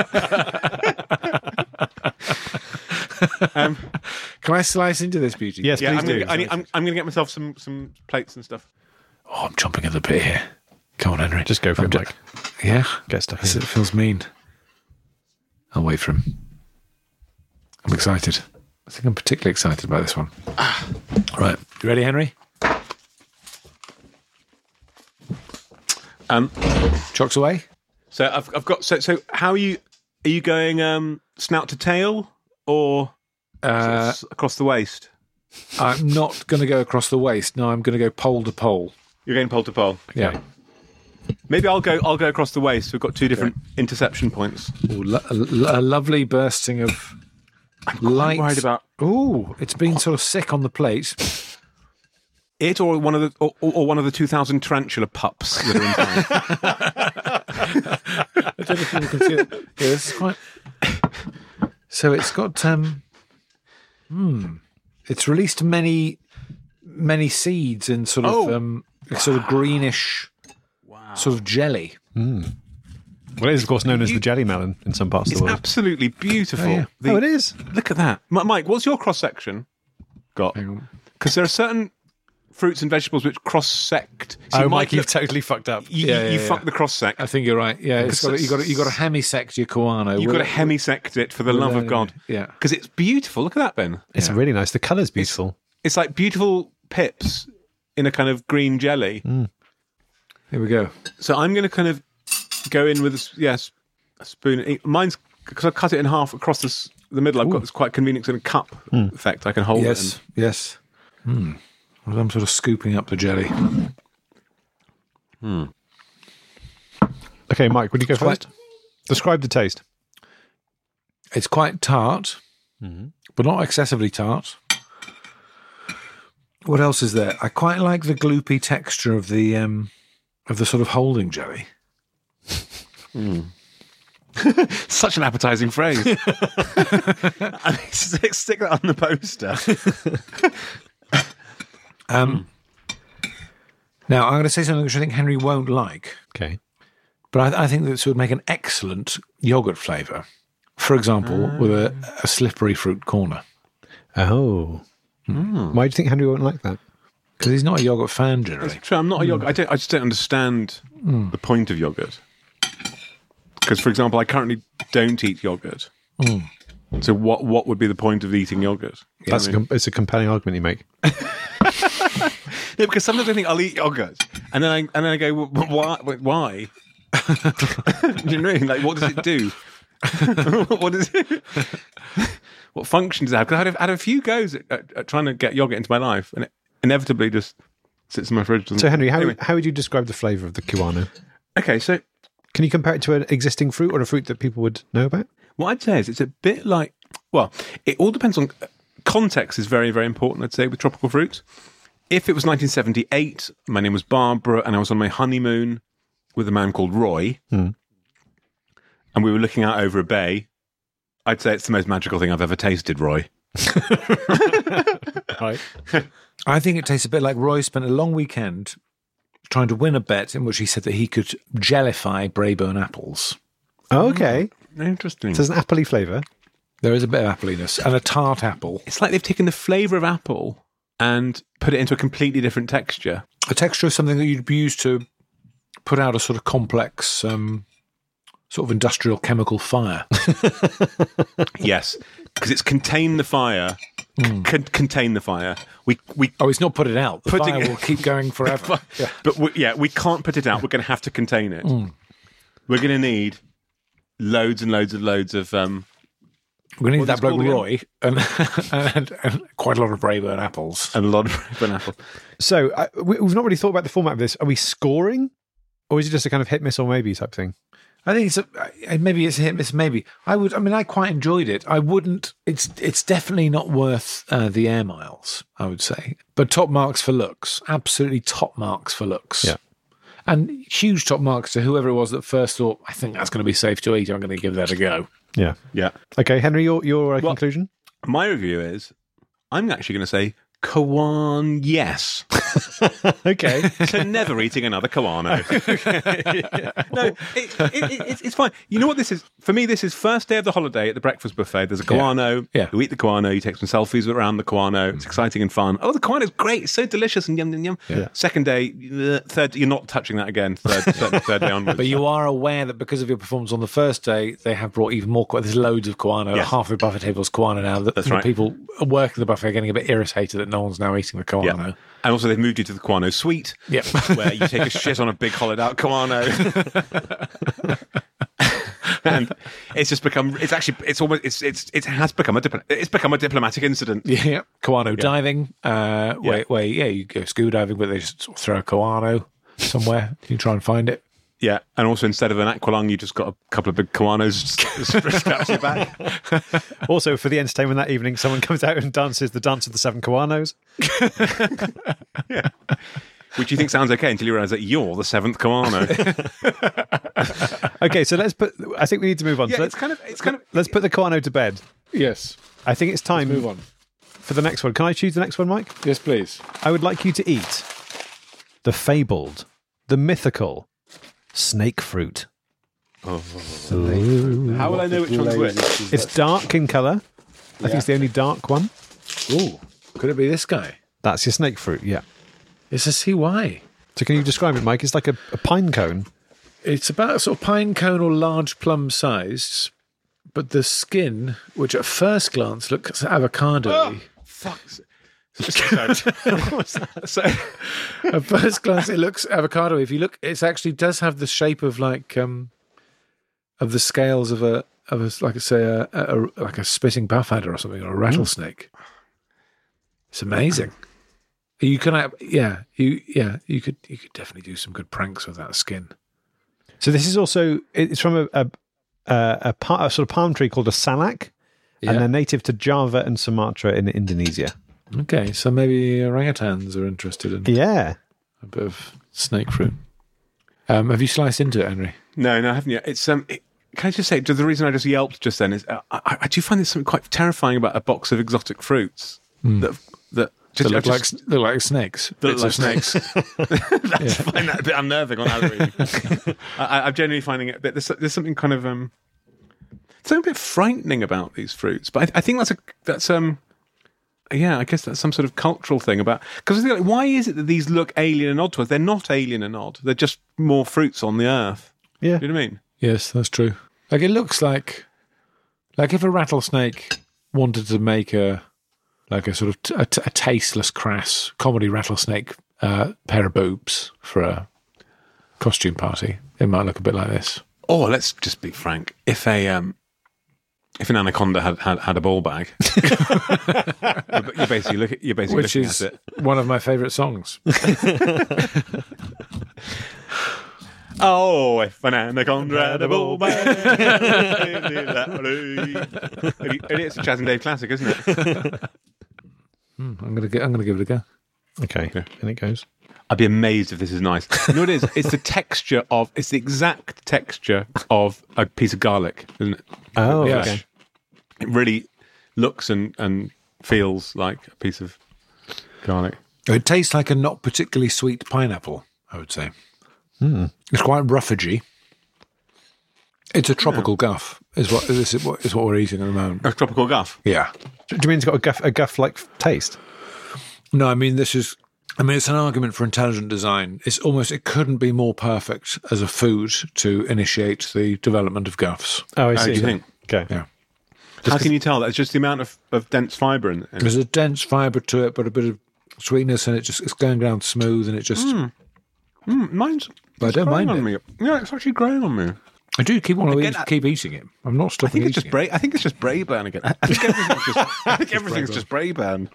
Can I slice into this beauty? Yes, please do. I'm going to get myself some plates and stuff. Oh, I'm chomping at the bit here. Come on, Henry. Just go for it, Mike. Yeah? Get stuck It in. feels mean. I'll wait for him. I'm excited. I think I'm particularly excited about this one. Right. You ready, Henry? Chocks away? So I've got... So how are you going snout to tail or across the waist? I'm not going to go across the waist. No, I'm going to go pole to pole. You're going pole to pole? Okay. Yeah. Maybe I'll go across the waist. We've got two different interception points. Ooh, a lovely bursting of light. Worried about it's been sort of sick on the plate. it or one of the 2,000 tarantula pups that are in town. I don't know if people can see it. Yeah, this is quite. So it's got it's released many seeds in sort of greenish sort of jelly. Well, it is, of course, known as the jelly melon in some parts of the world. It's absolutely beautiful. Oh, yeah. It is. Look at that. Mike, what's your cross-section got? Because there are certain fruits and vegetables which cross-sect. So Mike, you've totally fucked up. You fucked the cross-sect. I think you're right. Yeah, you got to hemisect your Kawano. You've got to hemisect it for the love of God. Yeah. Because it's beautiful. Look at that, Ben. It's really nice. The colour's beautiful. It's like beautiful pips in a kind of green jelly. Here we go. So I'm going to kind of go in with a spoon. Mine's, because I cut it in half across the middle, I've got this quite convenient sort of cup effect. I can hold it. Yes. I'm sort of scooping up the jelly. Okay, Mike, would you go first? Describe the taste. It's quite tart, but not excessively tart. What else is there? I quite like the gloopy texture of the sort of holding jelly. Such an appetizing phrase. I mean, stick that on the poster. Now, I'm going to say something which I think Henry won't like. Okay. But I think this would make an excellent yogurt flavour. For example, with a slippery fruit corner. Oh. Why do you think Henry won't like that? Because he's not a yogurt fan, generally. That's true. I'm not a yogurt. I just don't understand the point of yogurt. Because, for example, I currently don't eat yogurt. So what would be the point of eating yogurt? It's a compelling argument you make. Yeah, because sometimes I think I'll eat yogurt, and then I go, well, why? Do you know what I mean? Like, what does it do? What is it? What function does it have? Because I had a few goes at trying to get yogurt into my life, and it inevitably just sits in my fridge. So, Henry, how would you describe the flavour of the Kiwano? Okay, so can you compare it to an existing fruit or a fruit that people would know about? What I'd say is it's a bit like, well, it all depends on context. Is very, very important, I'd say, with tropical fruits. If it was 1978, my name was Barbara, and I was on my honeymoon with a man called Roy, and we were looking out over a bay, I'd say it's the most magical thing I've ever tasted, Roy. Right. I think it tastes a bit like Roy spent a long weekend trying to win a bet in which he said that he could jellify Braeburn apples. Oh, okay. Interesting. So there's an appley flavour. There is a bit of appliness and a tart apple. It's like they've taken the flavour of apple and put it into a completely different texture. A texture of something that you'd use to put out a sort of complex, sort of industrial chemical fire. Yes, because it's contained the fire. Contain the fire. It's not put it out. The fire will keep going forever. Yeah. But we can't put it out. We're going to have to contain it. We're going to need loads and loads and loads of. We're going to need that bloke Roy and quite a lot of Braeburn apples. And a lot of Braeburn apples. So we've not really thought about the format of this. Are we scoring? Or is it just a kind of hit, miss, or maybe type thing? I think maybe it's a hit, miss, maybe. I quite enjoyed it. I wouldn't. It's definitely not worth the air miles, I would say. But top marks for looks. Absolutely top marks for looks. Yeah. And huge top marks to whoever it was that first thought, I think that's going to be safe to eat. I'm going to give that a go. Yeah. Yeah. Okay, Henry, your conclusion? My review is, I'm actually going to say Kawan, yes. Okay. So never eating another Kawano. No, it's fine. You know what this is? For me, this is first day of the holiday at the breakfast buffet. There's a Kawano. Yeah. You eat the Kawano. You take some selfies around the Kawano. It's exciting and fun. Oh, the Kawano's great. It's so delicious and yum, yum, yum. Yeah. Second day, third, you're not touching that again. Third day onwards. But you are aware that because of your performance on the first day, they have brought even more. There's loads of Kawano. Yes. Half the buffet table's Kawano now. That's right. People working the buffet are getting a bit irritated that no one's now eating the Kawano. Yeah. And also they've moved you to the Kawano suite, where you take a shit on a big hollowed out Kawano. And it's just become, it has become a diplomatic incident. Yeah. Kawano diving, where you go scuba diving, but they just sort of throw a Kawano somewhere. You try and find it. Yeah, and also instead of an aqualung, you just got a couple of big Kawanos strapped to your back. Also, for the entertainment that evening, someone comes out and dances the dance of the 7 Kawanos. Yeah. Which you think sounds okay until you realise that you're the 7th Kawano. Okay, so I think we need to move on. Yeah, so it's kind of. Let's put the Kawano to bed. Yes. I think it's time. Let's move on. For the next one. Can I choose the next one, Mike? Yes, please. I would like you to eat the fabled, the mythical, snake fruit. Oh. How will I know which one's which? It's dark in colour. I think it's the only dark one. Ooh, could it be this guy? That's your snake fruit, yeah. It's a CY. So can you describe it, Mike? It's like a pine cone. It's about a sort of pine cone or large plum sized, but the skin, which at first glance looks avocado-y. Fuck. So, at first glance, it looks avocado. If you look, it actually does have the shape of like of the scales of a like I say like a spitting buff adder or something, or a rattlesnake. It's amazing. You can, you could definitely do some good pranks with that skin. So this is also, it's from a sort of palm tree called a salak, and they're native to Java and Sumatra in Indonesia. Okay, so maybe orangutans are interested in a bit of snake fruit. Have you sliced into it, Henry? No, I haven't yet. It's can I just say, the reason I just yelped just then is I do find there's something quite terrifying about a box of exotic fruits that look like snakes. That look like snakes. I find that a bit unnerving on Halloween. I'm genuinely finding it a bit. There's something kind of something a bit frightening about these fruits. But I think that's I guess that's some sort of cultural thing about, because like, why is it that these look alien and odd to us? They're not alien and odd. They're just more fruits on the earth. Yeah, do you know what I mean? Yes, that's true. Like it looks like if a rattlesnake wanted to make a sort of a tasteless, crass comedy rattlesnake pair of boobs for a costume party, it might look a bit like this. Or let's just be frank: if an anaconda had a ball bag, you're basically which looking is at it. One of my favourite songs. Oh, if an anaconda had a ball bag, it's a Chas and Dave classic, isn't it? I'm gonna give it a go. Okay, and it goes. I'd be amazed if this is nice. You know what it is? It's the exact texture of a piece of garlic, isn't it? Oh, yeah. Okay. It really looks and feels like a piece of garlic. It tastes like a not particularly sweet pineapple, I would say. It's quite roughagey. It's a tropical guff, is what we're eating at the moment. A tropical guff? Yeah. Do you mean it's got a guff-like taste? No, I mean it's an argument for intelligent design. It couldn't be more perfect as a food to initiate the development of guffs. Oh, I see. Do you think? Okay. Yeah. How can you tell that? It's just the amount of dense fibre in it. There's a dense fibre to it, but a bit of sweetness, and it's going down smooth, and it just... Mine's... But I don't mind it. Me. Yeah, it's actually growing on me. I do keep eating it. I'm not stopping eating it. I think it's just Braeburn again. I think everything's just Braeburn.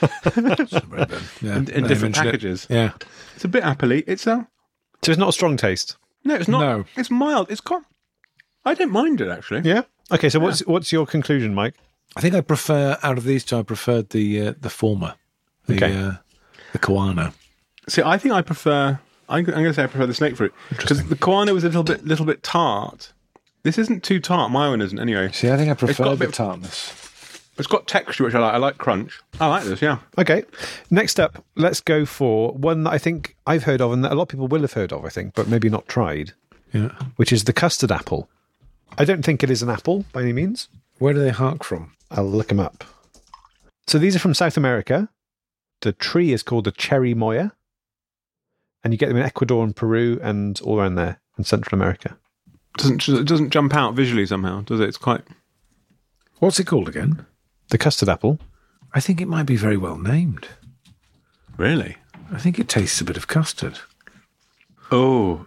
Yeah, in different packages. Yeah. It's a bit appley. So it's not a strong taste? No, it's not. No. It's mild. I don't mind it, actually. Yeah? Okay, so what's your conclusion, Mike? I think out of these two, I preferred the former. The Koana. See, I think I prefer... I'm going to say I prefer the snake fruit, because the Koana was a little bit tart. This isn't too tart. My one isn't, anyway. See, I think I prefer the tartness. It's got texture, which I like. I like crunch. I like this, yeah. Okay. Next up, let's go for one that I think I've heard of, and that a lot of people will have heard of, I think, but maybe not tried. Yeah. Which is the custard apple. I don't think it is an apple by any means. Where do they hark from? I'll look them up. So these are from South America. The tree is called the cherry moya. And you get them in Ecuador and Peru and all around there in Central America. It doesn't jump out visually somehow, does it? It's quite... What's it called again? The custard apple. I think it might be very well named. Really? I think it tastes a bit of custard. Oh.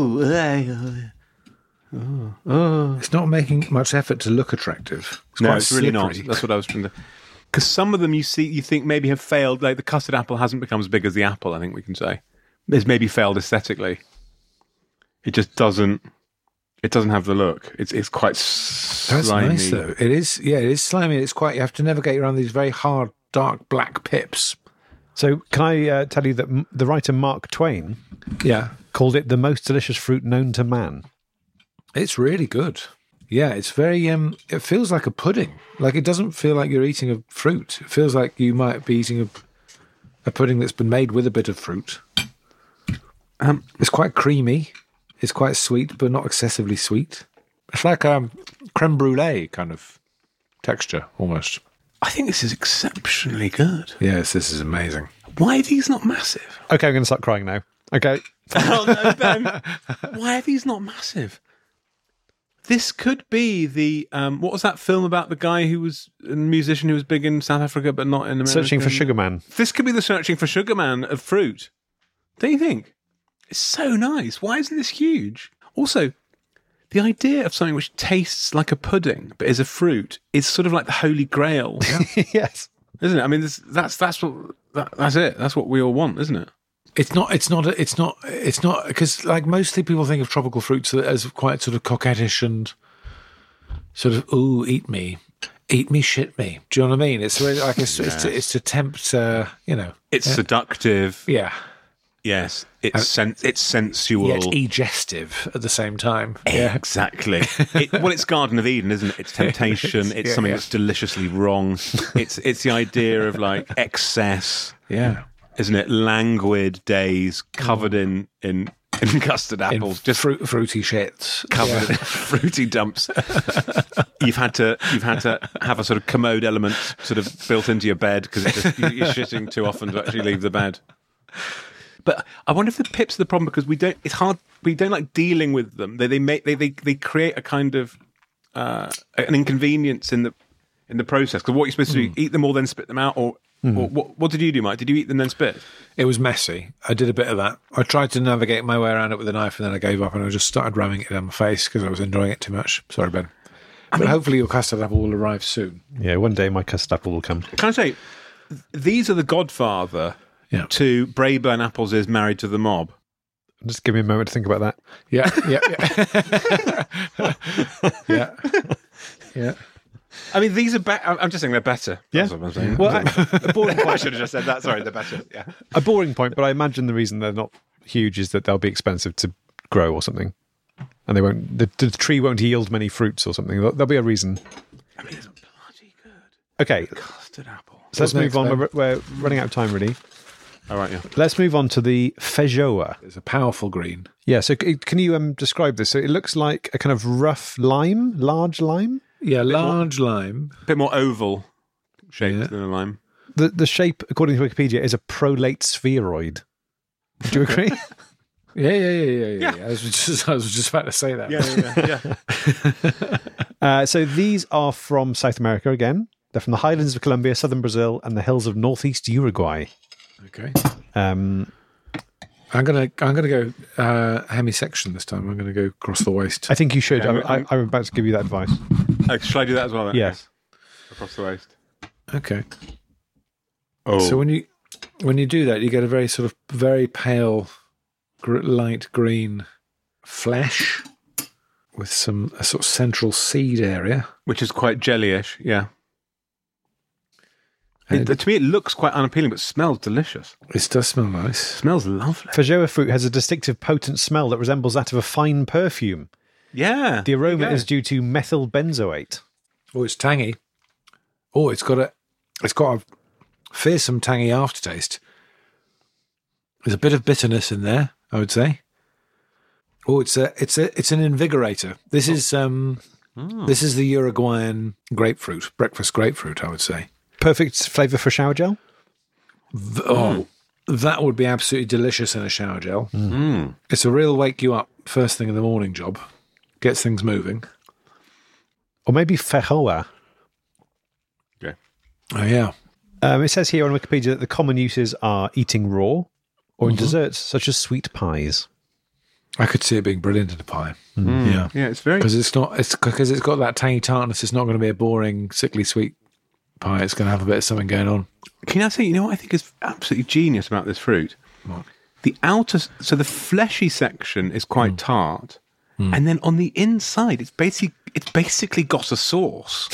It's not making much effort to look attractive. It's really not. That's what I was trying to... Because some of them you think maybe have failed. Like the custard apple hasn't become as big as the apple, I think we can say. It's maybe failed aesthetically. It just doesn't. It doesn't have the look. It's quite slimy. That's nice though. It is. Yeah, it is slimy. It's quite. You have to navigate around these very hard, dark black pips. So can I tell you that the writer Mark Twain, called it the most delicious fruit known to man. It's really good. Yeah, it's very. It feels like a pudding. Like it doesn't feel like you're eating a fruit. It feels like you might be eating a pudding that's been made with a bit of fruit. It's quite creamy. It's quite sweet, but not excessively sweet. It's like creme brulee kind of texture, almost. I think this is exceptionally good. Yes, this is amazing. Why are these not massive? Okay, I'm going to start crying now. Okay. Oh no, Ben! Why are these not massive? This could be the what was that film about the guy who was a musician who was big in South Africa but not in America? Searching for Sugar Man. This could be the Searching for Sugar Man of fruit. Don't you think? It's so nice. Why isn't this huge? Also, the idea of something which tastes like a pudding but is a fruit is sort of like the holy grail, Yes. isn't it? I mean, that's it. That's what we all want, isn't it? It's not because like mostly people think of tropical fruits as quite sort of coquettish and sort of eat me, shit me. Do you know what I mean? It's really like it's to tempt, It's seductive. Yeah. Yes, it's sensual. Yet egestive at the same time. Yeah, exactly. It's Garden of Eden, isn't it? It's temptation. It's something that's deliciously wrong. It's the idea of like excess. Yeah. Isn't it? Languid days covered in custard apples, just fruity shits, covered in fruity dumps. You've had to have a sort of commode element sort of built into your bed because you're shitting too often to actually leave the bed. But I wonder if the pips are the problem because we don't. It's hard. We don't like dealing with them. They create a kind of an inconvenience in the process. Because what you're supposed to do, eat them all, then spit them out, or what did you do, Mike? Did you eat them then spit? It was messy. I did a bit of that. I tried to navigate my way around it with a knife, and then I gave up, and I just started ramming it down my face because I was enjoying it too much. Sorry, Ben. But hopefully your custard apple will arrive soon. Yeah, one day my custard apple will come. Can I say, these are the godfather to Braeburn Apples is Married to the Mob. Just give me a moment to think about that. Yeah. Yeah. I mean, these are better. I'm just saying they're better. Yeah. That's what I'm saying. Well, a boring point. I should have just said that. Sorry, they're better. Yeah. A boring point, but I imagine the reason they're not huge is that they'll be expensive to grow or something. And they won't. The tree won't yield many fruits or something. There'll be a reason. I mean, it's bloody good. Okay. Custard apple. So let's move on. We're running out of time, really. All right, yeah. Let's move on to the feijoa. It's a powerful green. Yeah, so can you describe this? So it looks like a kind of rough lime, large lime? Yeah, large lime. A bit more oval shaped than a lime. The shape, according to Wikipedia, is a prolate spheroid. Do you agree? Yeah. I was just about to say that. Yeah. So these are from South America again. They're from the highlands of Colombia, southern Brazil, and the hills of northeast Uruguay. Okay. I'm gonna go hemisection this time. I'm gonna go across the waist. I think you should. I'm about to give you that advice. Shall I do that as well? Then? Yes. Across the waist. Okay. Oh. So when you do that, you get a very sort of very pale, light green flesh with a sort of central seed area, which is quite jellyish. Yeah. To me, it looks quite unappealing, but smells delicious. It does smell nice. Smells lovely. Feijoa fruit has a distinctive, potent smell that resembles that of a fine perfume. Yeah. The aroma is due to methyl benzoate. Oh, it's tangy. Oh, it's got a fearsome tangy aftertaste. There's a bit of bitterness in there, I would say. Oh, it's an invigorator. This is the Uruguayan grapefruit, breakfast grapefruit, I would say. Perfect flavour for shower gel? That would be absolutely delicious in a shower gel. It's a real wake you up first thing in the morning job. Gets things moving. Or maybe feijoa. Okay. Oh, yeah. It says here on Wikipedia that the common uses are eating raw or in desserts such as sweet pies. I could see it being brilliant in a pie. Yeah, it's very... Because it's got that tangy tartness. It's not going to be a boring, sickly sweet pie. It's going to have a bit of something going on. Can I say, you know what I think is absolutely genius about this fruit? What? So the fleshy section is quite tart, and then on the inside, it's basically got a sauce.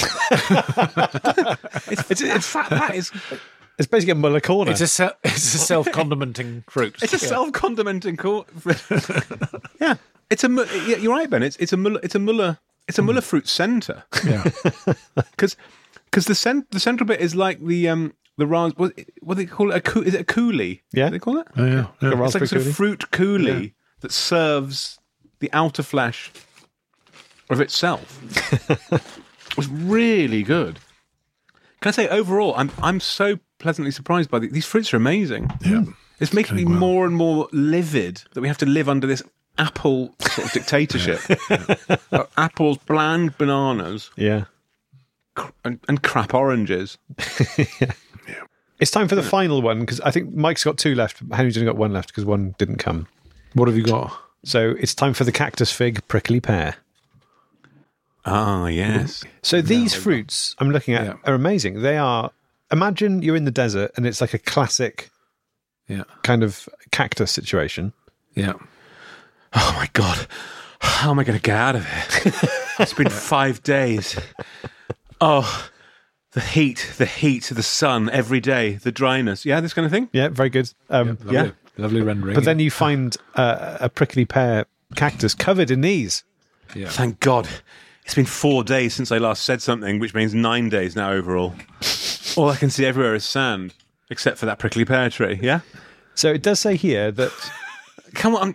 It's basically a muller corner. It's a self-condimenting fruit. It's a self-condimenting Yeah, you're right, Ben. It's a muller fruit centre. Yeah, because the central bit is like the what do they call it? Is it a coulis? Yeah, they call it. Oh, yeah. It's like a sort of fruit coulis that serves the outer flesh of itself. It was really good. Can I say, overall, I'm so pleasantly surprised by these fruits are amazing. Yeah. It's making me more and more livid that we have to live under this apple sort of dictatorship. Apples, bland bananas, and crap oranges. It's time for the final one, because I think Mike's got 2 left. Henry's only got 1 left because 1 didn't come. What have you got? So it's time for the cactus fig prickly pear. Ah, yes. So these fruits I'm looking at are amazing. They are, imagine you're in the desert and it's like a classic kind of cactus situation. Yeah. Oh my God. How am I going to get out of it? It's been 5 days. Oh, the heat, the sun every day, the dryness. Yeah, this kind of thing? Yeah, very good. Lovely rendering. But then you find a prickly pear cactus covered in these. Yeah. Thank God. It's been 4 days since I last said something, which means 9 days now overall. All I can see everywhere is sand, except for that prickly pear tree, yeah? So it does say here that... Come on.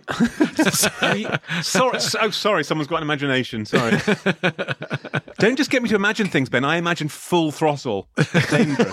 Sorry, someone's got an imagination. Sorry. Don't just get me to imagine things, Ben. I imagine full throttle. Dangerous.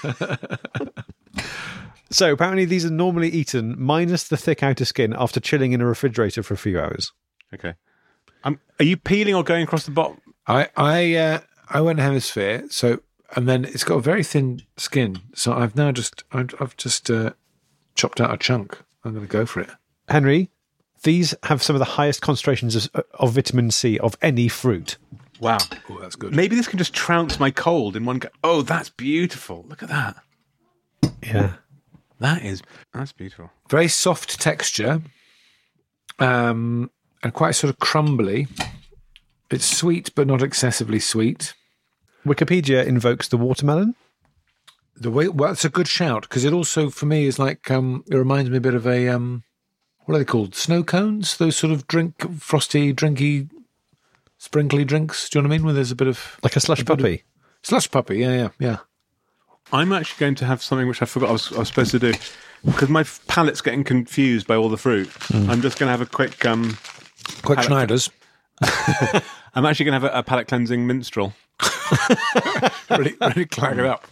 So apparently these are normally eaten minus the thick outer skin after chilling in a refrigerator for a few hours. Okay. Are you peeling or going across the bottom? I went hemisphere, so, and then it's got a very thin skin. So I've just chopped out a chunk. I'm going to go for it. Henry, these have some of the highest concentrations of vitamin C of any fruit. Wow. Oh, that's good. Maybe this can just trounce my cold in one go. Oh, that's beautiful. Look at that. Yeah. That's beautiful. Very soft texture, and quite sort of crumbly. It's sweet, but not excessively sweet. Wikipedia invokes the watermelon. Well, it's a good shout, because it also, for me, is like, it reminds me a bit of a, what are they called? Snow cones? Those sort of frosty, drinky, sprinkly drinks. Do you know what I mean? Where there's a bit of... Like a slush puppy. Slush puppy, yeah. I'm actually going to have something which I forgot I was supposed to do, because my palate's getting confused by all the fruit. I'm just going to have a quick Schneider's. I'm actually going to have a palate cleansing minstrel. really clang it up.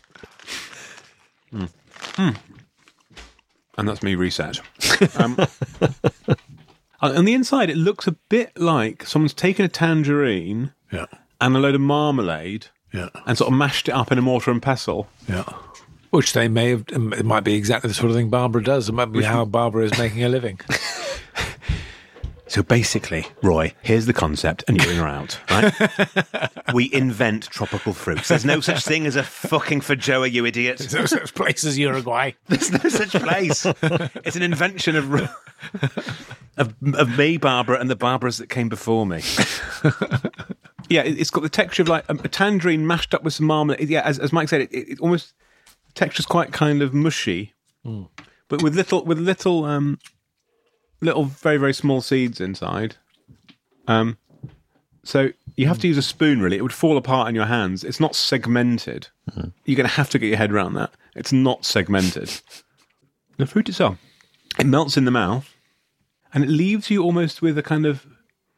And that's me reset. On the inside, it looks a bit like someone's taken a tangerine and a load of marmalade and sort of mashed it up in a mortar and pestle. Yeah. Which they may have, it might be exactly the sort of thing Barbara does. It might be how Barbara is making a living. So basically, Roy, here's the concept, and you're in or out, right? We invent tropical fruits. There's no such thing as a fucking feijoa, you idiot. There's no such place as Uruguay. There's no such place. It's an invention of me, Barbara, and the Barbaras that came before me. Yeah, it's got the texture of like a tangerine mashed up with some marmalade. Yeah, as Mike said, it almost texture's quite kind of mushy, but with little very, very small seeds inside. So you have to use a spoon, really. It would fall apart in your hands. It's not segmented. You're going to have to get your head around that. It's not segmented. The fruit itself, it melts in the mouth, and it leaves you almost with a kind of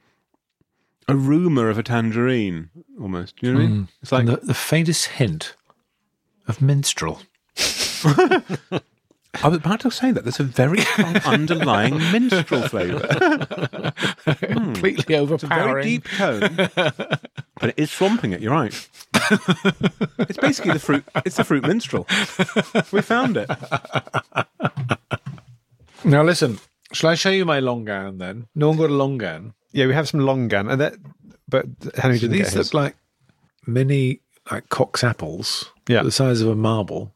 aroma of a tangerine, almost. Do you know what I mean? It's like the faintest hint of minstrel. I was about to say that there's a very strong underlying minstrel flavour. Completely overpowering. It's a very deep tone, but it is swamping it. You're right. It's basically the fruit. It's the fruit minstrel. We found it. Now listen, shall I show you my longan then? No one got a longan. Yeah, we have some longan, but Henry didn't get these his. look like mini Cox apples, the size of a marble.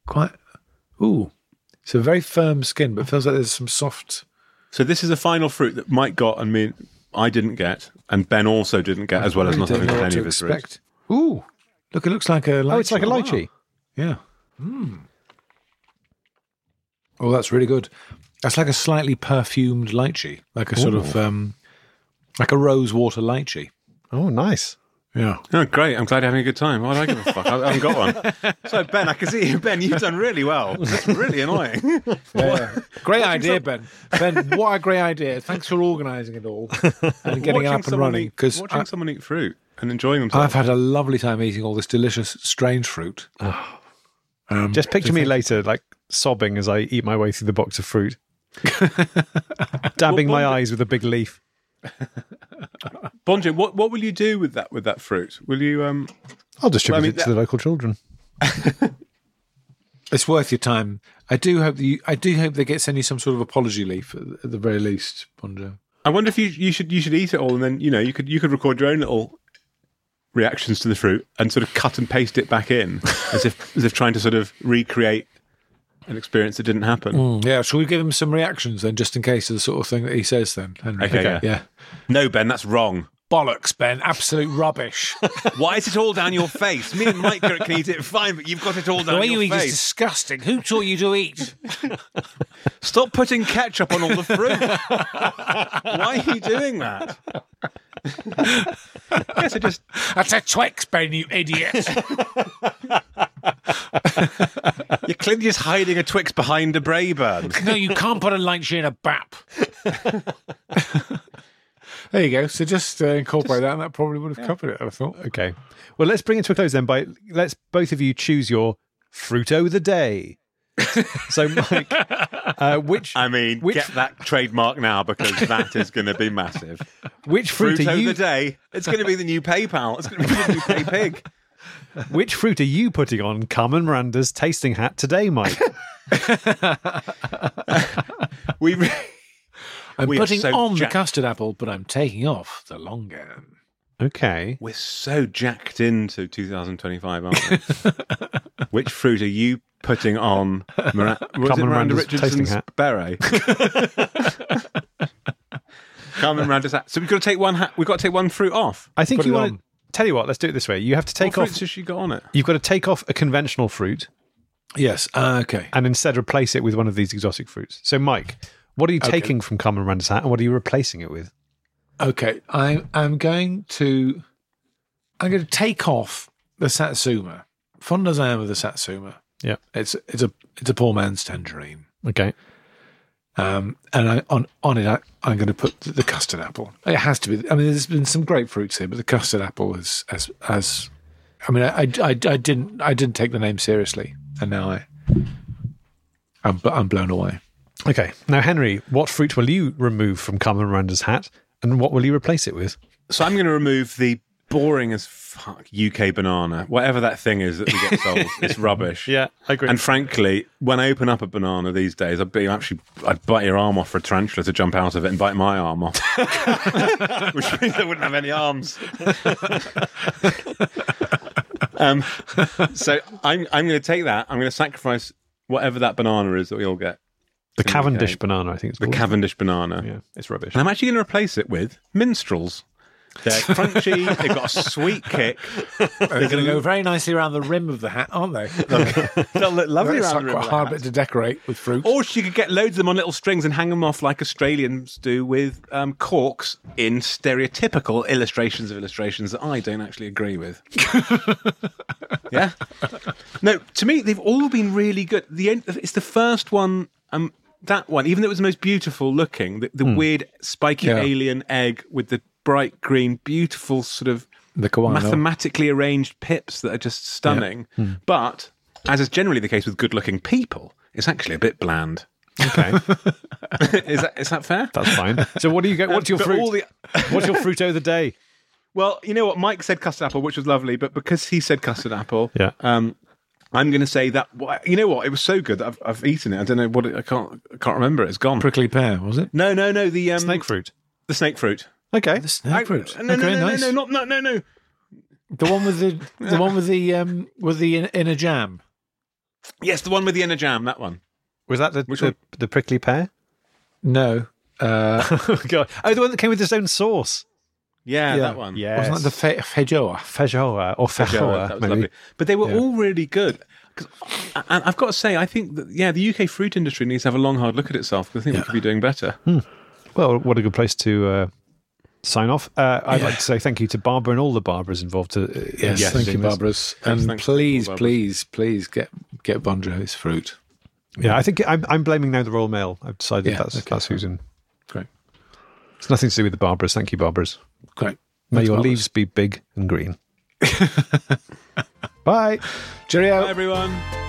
It's a very firm skin, but it feels like there's some soft. So this is a final fruit that Mike got, and I didn't get, and Ben also didn't get, as well as not having any of his fruits. Ooh, look! It looks like a lychee. Oh, it's like a lychee. Wow. Yeah. Oh, that's really good. That's like a slightly perfumed lychee, like a sort of like a rose water lychee. Oh, nice. Yeah. Oh, great. I'm glad you're having a good time. Why do I give a fuck? I haven't got one. So, Ben, I can see you. Ben, you've done really well. That's really annoying. Yeah. Great idea, Ben. Ben, what a great idea. Thanks for organising it all and getting it up and running. Watching someone eat fruit and enjoying themselves. I've had a lovely time eating all this delicious, strange fruit. Just picture me later, like sobbing as I eat my way through the box of fruit, dabbing my eyes with a big leaf. Bonjo, what will you do with that fruit? Will you? I'll distribute it to the local children. It's worth your time. I do hope they send you some sort of apology leaf at the very least, Bonjo. I wonder if you should eat it all, and then you could record your own little reactions to the fruit and sort of cut and paste it back in as if trying to sort of recreate an experience that didn't happen. Yeah, shall we give him some reactions then, just in case of the sort of thing that he says then, Henry? Okay. Yeah. No, Ben, that's wrong. Bollocks, Ben. Absolute rubbish. Why is it all down your face? Me and Mike can eat it fine, but you've got it all down your face. The way you eat is disgusting. Who taught you to eat? Stop putting ketchup on all the fruit. Why are you doing that? That's a Twix, Ben, you idiot. You're clearly just hiding a Twix behind a Brayburn. No, you can't put a lychee in a bap. There you go. So just incorporate that, and that probably would have covered it, I thought. Okay. Well, let's bring it to a close then let's both of you choose your Fruito the day. So, Mike, which get that trademark now, because that is going to be massive. Which fruit Fruito are you? the day. It's going to be the new PayPal. It's going to be the new PayPig. Which fruit are you putting on Carmen Miranda's tasting hat today, Mike? I'm putting on the custard apple, but I'm taking off the longan. Okay. We're so jacked into 2025, aren't we? Which fruit are you putting on Carmen Miranda's tasting hat beret? Carmen Miranda's hat. So we've got to take one hat. We've got to take one fruit off. I think you want to. Tell you what, let's do it this way. You have to take off. What fruits has she got on it? You've got to take off a conventional fruit. Yes. Okay. And instead replace it with one of these exotic fruits. So, Mike, what are you taking from Carmen Miranda's hat, and what are you replacing it with? Okay, I'm going to take off the Satsuma. Fond as I am of the Satsuma. Yeah, it's a poor man's tangerine. Okay. And on it, I'm going to put the custard apple. It has to be. I mean, there's been some great fruits here, but the custard apple is as. I mean, I didn't take the name seriously, and now I'm blown away. Okay, now Henry, what fruit will you remove from Carmen Miranda's hat, and what will you replace it with? So I'm going to remove the boring as fuck UK banana, whatever that thing is that we get sold. It's rubbish. Yeah, I agree. And frankly, when I open up a banana these days, I'd bite your arm off for a tarantula to jump out of it and bite my arm off, which means I wouldn't have any arms. So I'm going to take that. I'm going to sacrifice whatever that banana is that we all get. The Cavendish banana, I think it's called. The Cavendish banana. Yeah, it's rubbish. And I'm actually going to replace it with minstrels. They're crunchy, they've got a sweet kick. They're going to go very nicely around the rim of the hat, aren't they? They'll look lovely around the rim. Quite a hard bit to decorate with fruit. Or you could get loads of them on little strings and hang them off like Australians do with corks in stereotypical illustrations that I don't actually agree with. Yeah? No, to me, they've all been really good. It's the first one... that one, even though it was the most beautiful looking, the weird spiky alien egg with the bright green, beautiful sort of mathematically arranged pips that are just stunning. Yeah. But, as is generally the case with good-looking people, it's actually a bit bland. Okay. Is that fair? That's fine. So what do you get? What's your fruit? What's your fruit of the day? Well, you know what? Mike said custard apple, which was lovely, but because he said custard apple... Yeah. I'm going to say that, you know what, it was so good that I've eaten it. I don't know what I can't remember. It's gone. Prickly pear, was it? No. The snake fruit. The snake fruit. Okay. The snake fruit. No. Nice. No. The one with the inner jam. Yes, the one with the inner jam. That one. Was that the prickly pear? No. Oh God! Oh, the one that came with its own sauce. Yeah, that one. Yes. Wasn't that the feijoa? Feijoa, that was lovely. But they were all really good. And I've got to say, I think that, the UK fruit industry needs to have a long, hard look at itself, because I think we could be doing better. Well, what a good place to sign off. I'd like to say thank you to Barbara and all the Barbaras involved. Yes, thank you, Barbaras. And please get Bon Jovi's Fruit. Yeah, I think I'm blaming now the Royal Mail. I've decided that's who's in. Great. It's nothing to do with the Barbaras. Thank you, Barbaras. Great. May your leaves be big and green. Bye. Cheerio. Bye, everyone.